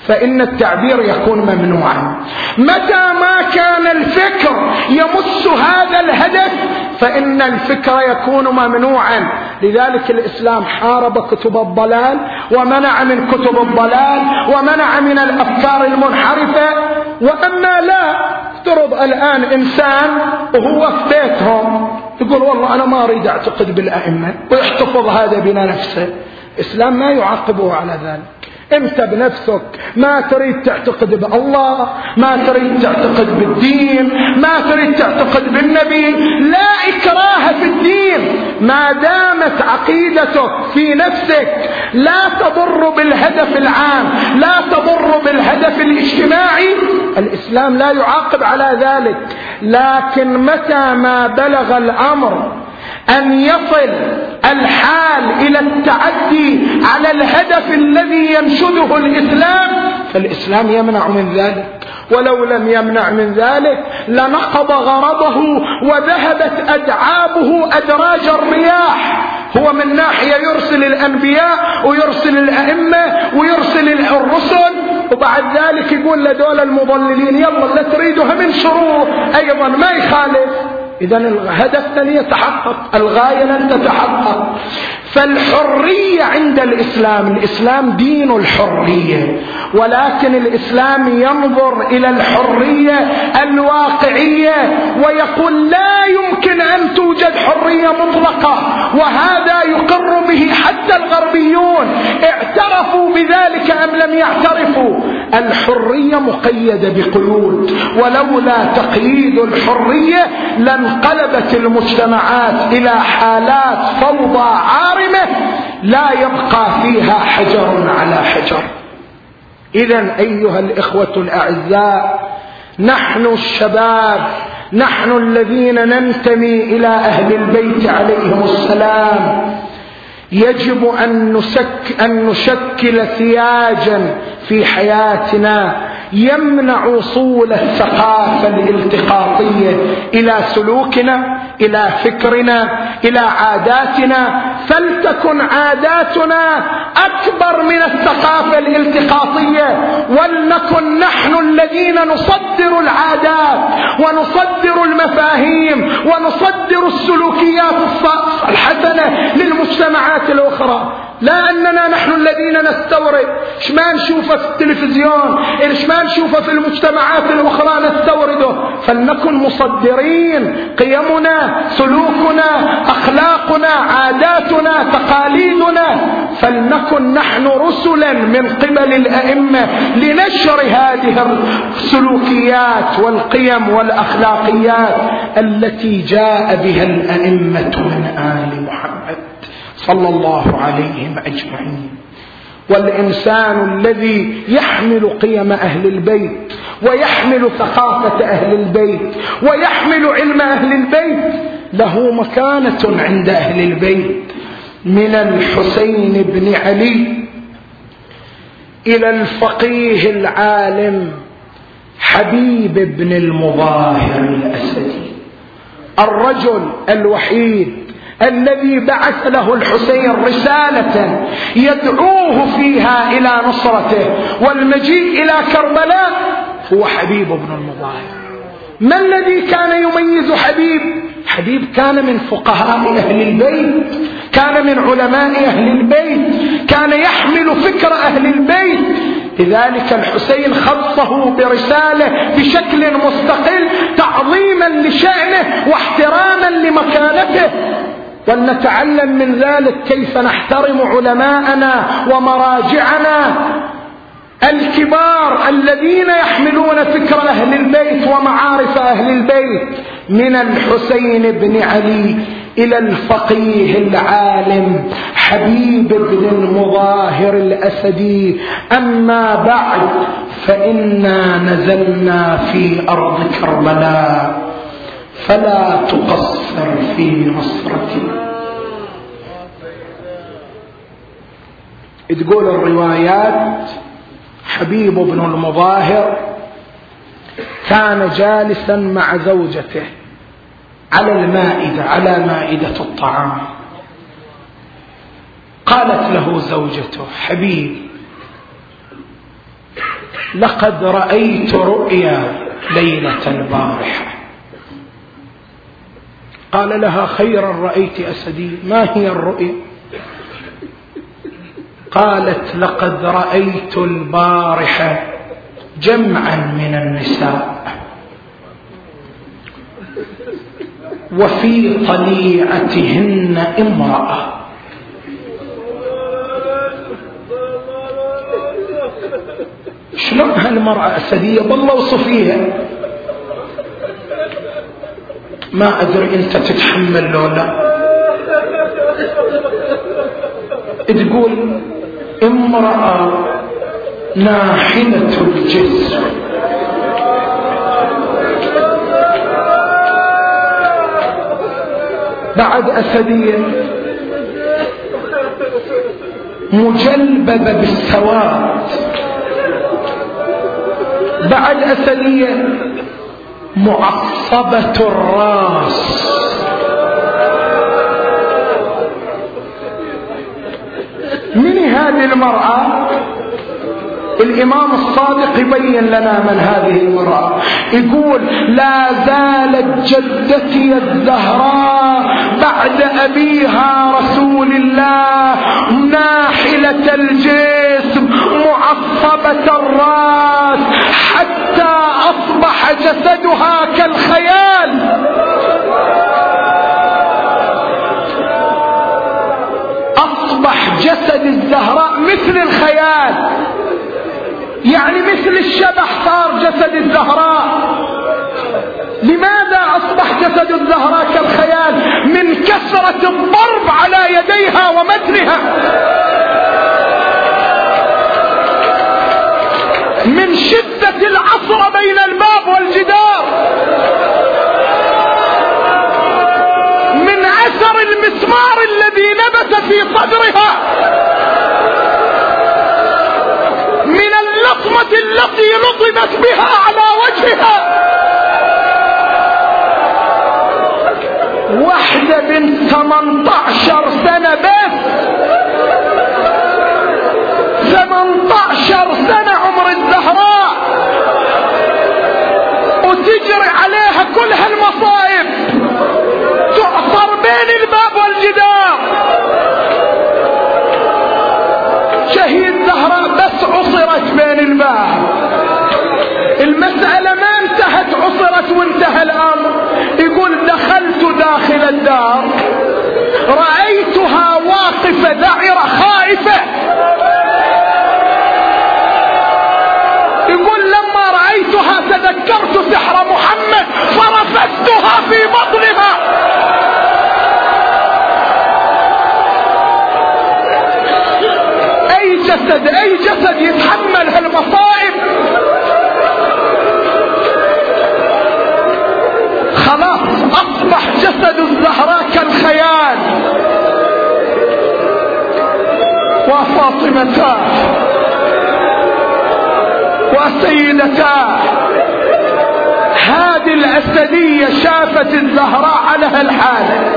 فإن التعبير يكون ممنوعا. متى ما كان الفكر يمس هذا الهدف فإن الفكر يكون ممنوعا. لذلك الإسلام حارب كتب الضلال ومنع من كتب الضلال ومنع من الأفكار المنحرفة. وأما لا افترض الآن إنسان وهو في بيتهم يقول والله أنا ما أريد أعتقد بالأئمة ويحتفظ هذا بنا نفسه، الإسلام ما يعاقبه على ذلك. انت بنفسك ما تريد تعتقد بالله، ما تريد تعتقد بالدين، ما تريد تعتقد بالنبي، لا إكراه في الدين. ما دامت عقيدتك في نفسك لا تضر بالهدف العام، لا تضر بالهدف الاجتماعي، الإسلام لا يعاقب على ذلك. لكن متى ما بلغ الأمر أن يصل الحال إلى التعدي على الهدف الذي ينشده الإسلام فالإسلام يمنع من ذلك. ولو لم يمنع من ذلك لنقض غرضه وذهبت أدعابه أدراج الرياح. هو من ناحية يرسل الأنبياء ويرسل الأئمة ويرسل الرسل، وبعد ذلك يقول لدول المضللين يلا لا تريدها من شرور أيضا ما يخالف. إذن الهدف لن يتحقق، الغاية لن تتحقق. فالحرية عند الإسلام، الإسلام دين الحرية، ولكن الإسلام ينظر إلى الحرية الواقعية ويقول لا يمكن أن توجد حرية مطلقة، وهذا يقر به حتى الغربيون اعترفوا بذلك أم لم يعترفوا. الحرية مقيدة بقيود، ولولا تقييد الحرية لانقلبت المجتمعات إلى حالات فوضى عارمة لا يبقى فيها حجر على حجر. إذن أيها الإخوة الأعزاء، نحن الشباب، نحن الذين ننتمي إلى أهل البيت عليهم السلام، يجب أن نسك أن نشكل سياجا في حياتنا يمنع وصول الثقافة الالتقاطية إلى سلوكنا، إلى فكرنا، إلى عاداتنا. فلتكن عاداتنا أكبر من الثقافة الالتقاطية، ولنكن نحن الذين نصدر العادات ونصدر المفاهيم ونصدر السلوكيات الحسنة للمجتمعات الأخرى، لا أننا نحن الذين نستورد. إيش ما نشوفه في التلفزيون، إيش ما نشوفه في المجتمعات الأخرى نستورده. فلنكن مصدرين قيمنا، سلوكنا، أخلاقنا، عاداتنا، تقاليدنا. فلنكن نحن رسلا من قبل الأئمة لنشر هذه السلوكيات والقيم والأخلاقيات التي جاء بها الأئمة من آل محمد صلى الله عليهم أجمعين. والإنسان الذي يحمل قيم أهل البيت ويحمل ثقافة أهل البيت ويحمل علم أهل البيت له مكانة عند أهل البيت. من الحسين بن علي إلى الفقيه العالم حبيب بن المظاهر الأسدي، الرجل الوحيد الذي بعث له الحسين رسالة يدعوه فيها إلى نصرته والمجيء إلى كربلاء هو حبيب بن المظاهر. ما الذي كان يميز حبيب؟ حبيب كان من فقهاء أهل البيت، كان من علماء أهل البيت، كان يحمل فكر أهل البيت. لذلك الحسين خصه برسالة بشكل مستقل تعظيما لشأنه واحتراما لمكانته. ولنتعلم من ذلك كيف نحترم علماءنا ومراجعنا الكبار الذين يحملون فكر أهل البيت ومعارف أهل البيت. من الحسين بن علي إلى الفقيه العالم حبيب بن المظاهر الأسدي. أما بعد فإنا نزلنا في أرض كربلاء فلا تقصر في نصرتي. تقول الروايات حبيب بن المظاهر كان جالسا مع زوجته على المائدة، على مائدة الطعام. قالت له زوجته حبيب لقد رأيت رؤيا ليلة البارحة. قال لها خيرا رأيت أسدي، ما هي الرؤيا؟ قالت لقد رأيت البارحة جمعا من النساء وفي طليعتهن امرأة. شلون هالمرأة أسدية؟ والله وصفيها. ما أدري أنت تتحمل لو لا. تقول امرأة ناحلة الجسم، بعد أسدية مجلببة بالسواد، بعد أسدية معصبة الراس. من هذه المرأة؟ الإمام الصادق يبين لنا من هذه المرأة. يقول لا زالت جدتي الزهراء بعد أبيها رسول الله ناحلة الجسم معصبة الرأس حتى أصبح جسدها كالخيال. أصبح جسد الزهراء مثل الخيال، يعني مثل الشبح صار جسد الزهراء. لماذا أصبح جسد الزهراء كالخيال؟ من كثرة الضرب على يديها ومتنها، من شدة العصر بين الباب والجدار، من أثر المسمار الذي نبت في صدرها، من اللطمة التي لطمت بها على وجهها. واحدة بنت ثمانية عشر سنة بس، ثمانية عشر سنة عمر الزهراء، وتجري عليها كل هالمصائب، تعصر بين الباب والجدار. شهيد زهراء بس عصرت بين الباب، المسألة ما انتهت، عصرت وانتهى الأمر. يقول دخلت داخل الدار رأيتها واقفة ذعرة خائفة. يقول لما رأيتها تذكرت سحر محمد فرفستها في بطنها. أي جسد أي جسد يتحمل هالمصائب؟ خلاص أصبح جسد الزهراء كالخيال. وفاطمتاه وسيدتاه، هذه الأسدية شافت الزهراء على هالحالة،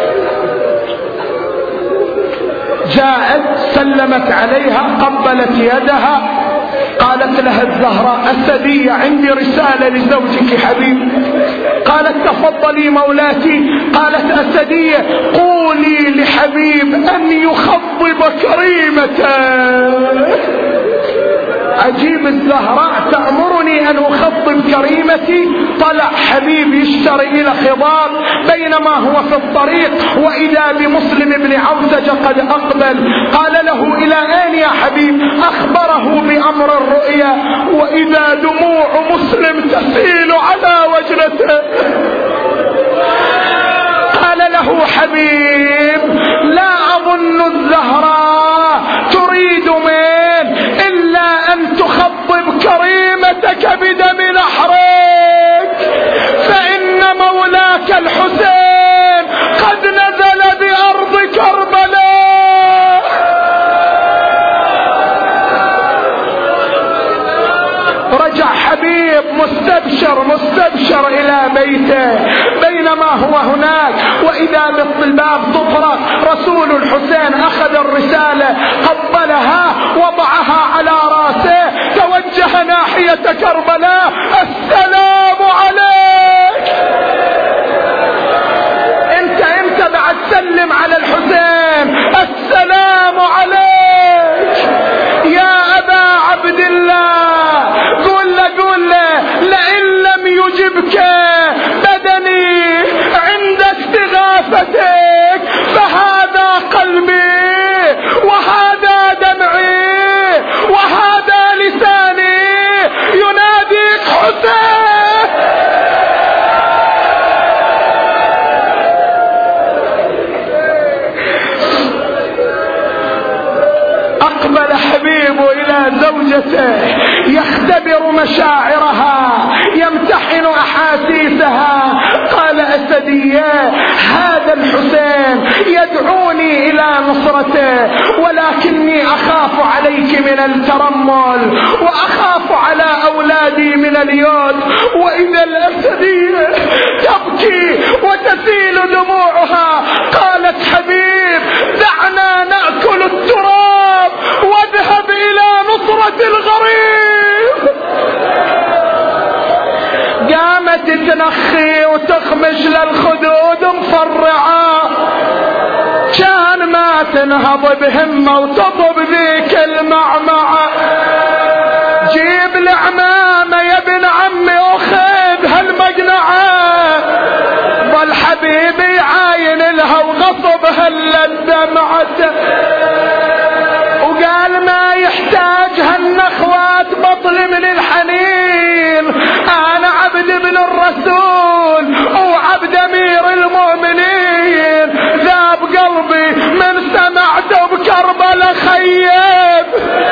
جاءت سلمت عليها قبلت يدها، قالت لها الزهراء أسدية عندي رسالة لزوجك حبيب. قالت تفضلي مولاتي. قالت أسدية قولي لحبيب أن يخضب كريمته. عجيب، الزهراء تأمرني أن أخضب كريمتي. طلع حبيب يشتري إلى خضاب، بينما هو في الطريق وإذا بمسلم بن عوسج قد أقبل. قال له إلى أين يا حبيب؟ أخبره بأمر الرؤيا، وإذا دموع مسلم تسيل على وجنته. قال له حبيب لا أظن الزهراء تريد من إلا أن تخضب كريمتك بدم نحرك، فإن مولاك الحسين قد نزل بأرض كربلاء. رجع الحبيب مستبشر مستبشر إلى بيته. بينما هو هناك وإذا بالباب تطرق، رسول الحسين أخذ الرسالة قبلها وضعها على راسه، توجه ناحية كربلاء: السلام عليك. انت انت بعد سلم على الحسين: السلام عليك يا أبا عبد الله. قول له قول له لئن لم يجبك بدني عند استغاثتك فهذا قلبي وهذا دمعي وهذا لساني يناديك حسين. أقبل حبيبه إلى زوجته يختبر مشاعرها، يمتحن أحاسيسها. قال: أسدية، هذا الحسين يدعوني إلى نصرته، ولكني أخاف عليك من الترمل وأخاف على أولادي من اليود. وإذا الأسدية تبكي وتسيل دموعها قالت: حبيب، دعنا نأكل التراب واذهب إلى نصرة الغريب. قامت تنخي وتخمش للخدود مفرعة، كان ما تنهض بهمة وتطب ذيك المعمعة. جيب العمامة يا ابن عمي وخذ هالمقنعة. ظل حبيبي عاين لها وغصب هالدمعة، وقال: ما يحتاج هالنخوات بطل من الحنين، انا عبد ابن الرسول وعبد امير المؤمنين. ذاب قلبي من سمعته بكربلاء خيب.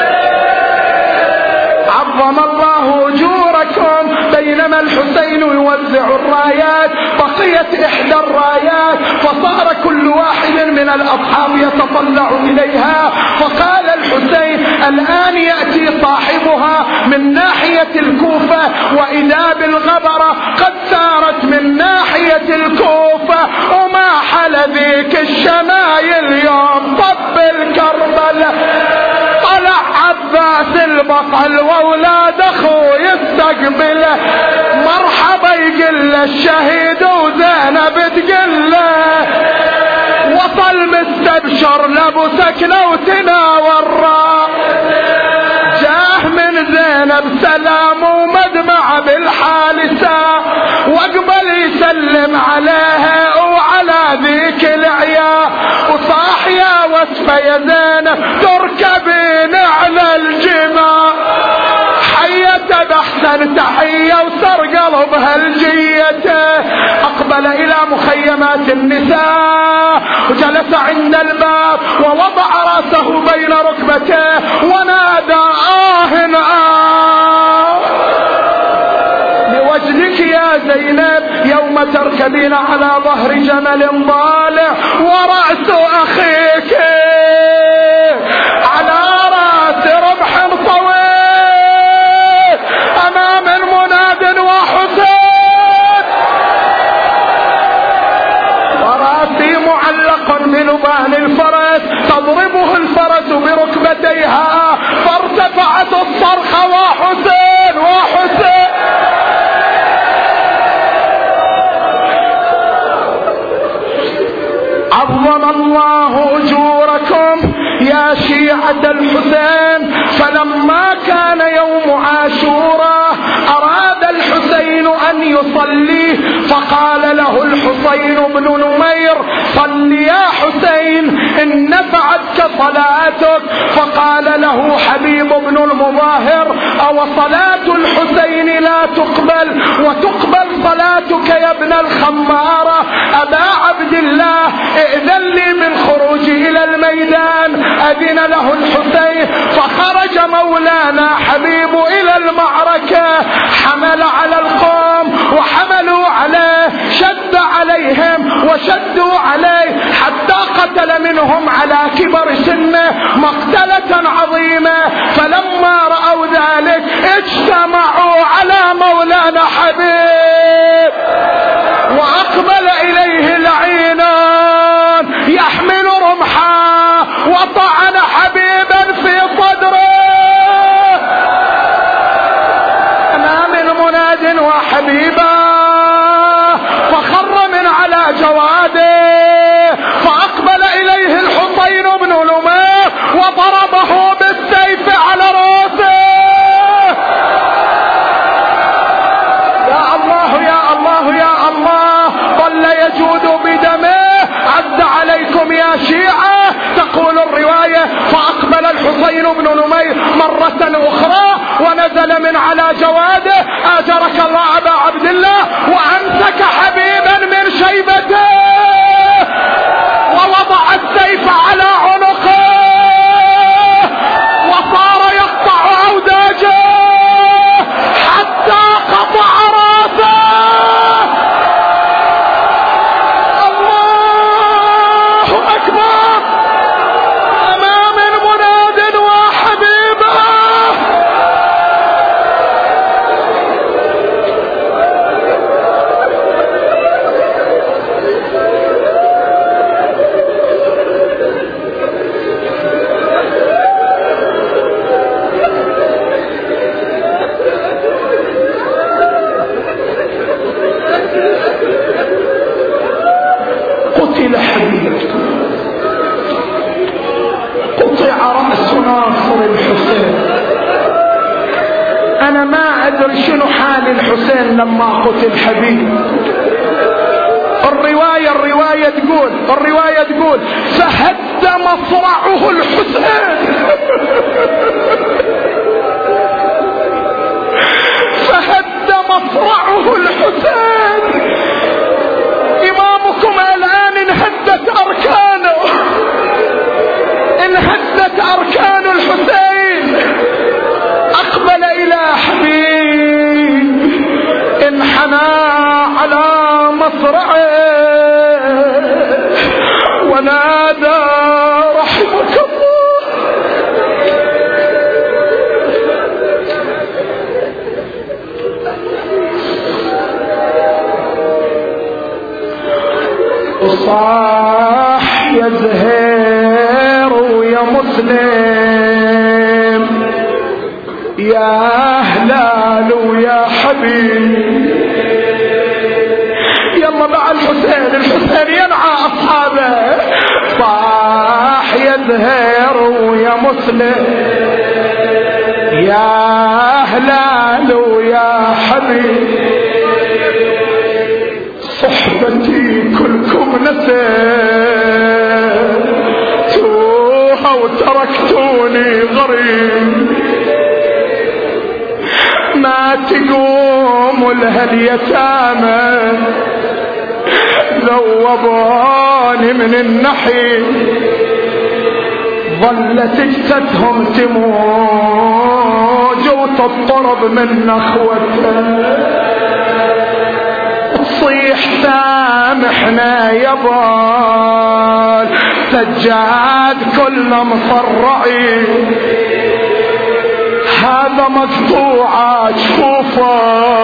عظم الله اجوركم. بينما الحسين يوزع الرايات بقيت احدى الرايات، فصار كل واحد من الاصحاب يتطلع اليها. فقال الحسين: الان ياتي صاحبها من ناحيه الكوفه، واذا بالغبره قد سارت من ناحيه الكوفه، وما حل ذيك الشمايل يوم طب الكربلاء. طلع عباس البطل واولاد اخوه يستقبله، مرحبا يقل الشهيد وزينب تقله. وصل مستبشر لابو سكنه وتناول راء، جاه من زينب سلام ومدمع بالحالسة، واقبل يسلم عليها وعلى ذيك العيا. وصاح: يا وصفة يا زينب تركبين على الجماع. حيته بأحسن تحية وسر قلبها الجيته. أقبل إلى مخيمات النساء وجلس عند الباب ووضع رأسه بين ركبته ونادى: آه آه لوجلك يا زينب يوم تركبين على ظهر جمل ضالع ورأس أخيك على رأس ربح طويل أمام مناد وحسين، ورأسي معلق بلبان الفرس تضربه الفرس بركبتيها، فارتفعت الصرخة: وحسين وحسين. عظم الله أجوركم يا شيعة الحسين. فلما كان يوم عاشوراء أراد الحسين أن يصلي، فقال له الحسين بن نمير: صل يا حسين إن نفعتك صلاتك. فقال له حبيب بن المظاهر: أو صلاة الحسين لا تقبل وتقبل صلاتك يا ابن الخمارة؟ أبا عبد الله ائذن لي بالخروج إلى الميدان. أذن له الحسين فخرج مولانا حبيب إلى المعركة، حمل على القوم وحملوا عليه، شد عليهم وشدوا عليه حتى قتل منهم على كبر سنه مقتلة عظيمة. فلما رأوا ذلك اجتمعوا على مولانا حبيب، وأقبل إليه العينان يحمل رمحا وطعن حبيبا في صدره. أمام المناد وحبيبا فخر من على جواده، فأقبل إليه الحسين بن نمير وضربه بالسيف على رأسه. يا الله يا الله يا الله، ظل يجود بدمه. عد عليكم يا شيعة. تقول الرواية فأقبل الحسين بن نمير مرة أخرى ونزل من على جواده، آجرك الله أبا عبد الله، وأمسك حبيبا من شيبته ووضع السيف على عنقه وصار يقطع أوداجه حتى قطع راسه. الله أكبر أمام المناد وحبيبه. قتل حبيب، قطع رأس ناصر الحسين. أنا ما أدري شنو حال الحسين لما قتل حبيب. الرواية الرواية تقول الرواية تقول فهد مصرعه الحسين. فهد مصرعه الحسين. إمامكم الآن انهدت أركانه، انهدت أركان الحسين. أقبل إلى حبيب، انحنى على مصرعه ونادى رحمك الله. وصاح يا زهير ويا مسلم، يا هلال ويا حبيب. يلا مع الحسين، الحسين ينعى أصحابه. صاح يا زهير ويا مسلم، يا هلال ويا حبيب. صحبتي كلكم نسيتوها وتركتوني غريب. ما تقوم لها اليتامى ذوبوني من النحي. ظلت اجتتهم تموج وتضطرب من نخوتها. تصيح سامحنا يبال سجاد كل مصرعي. هذا مقطوع جفوفه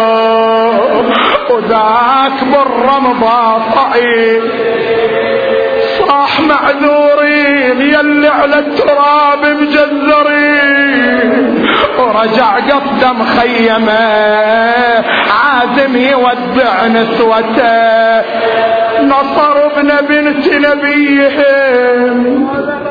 وذاك بالرمضة طعي. صاح معذورين يلي على التراب مجزرين. ورجع قصده مخيمه عازم يودع نسوته. نصر ابن بنت نبيهم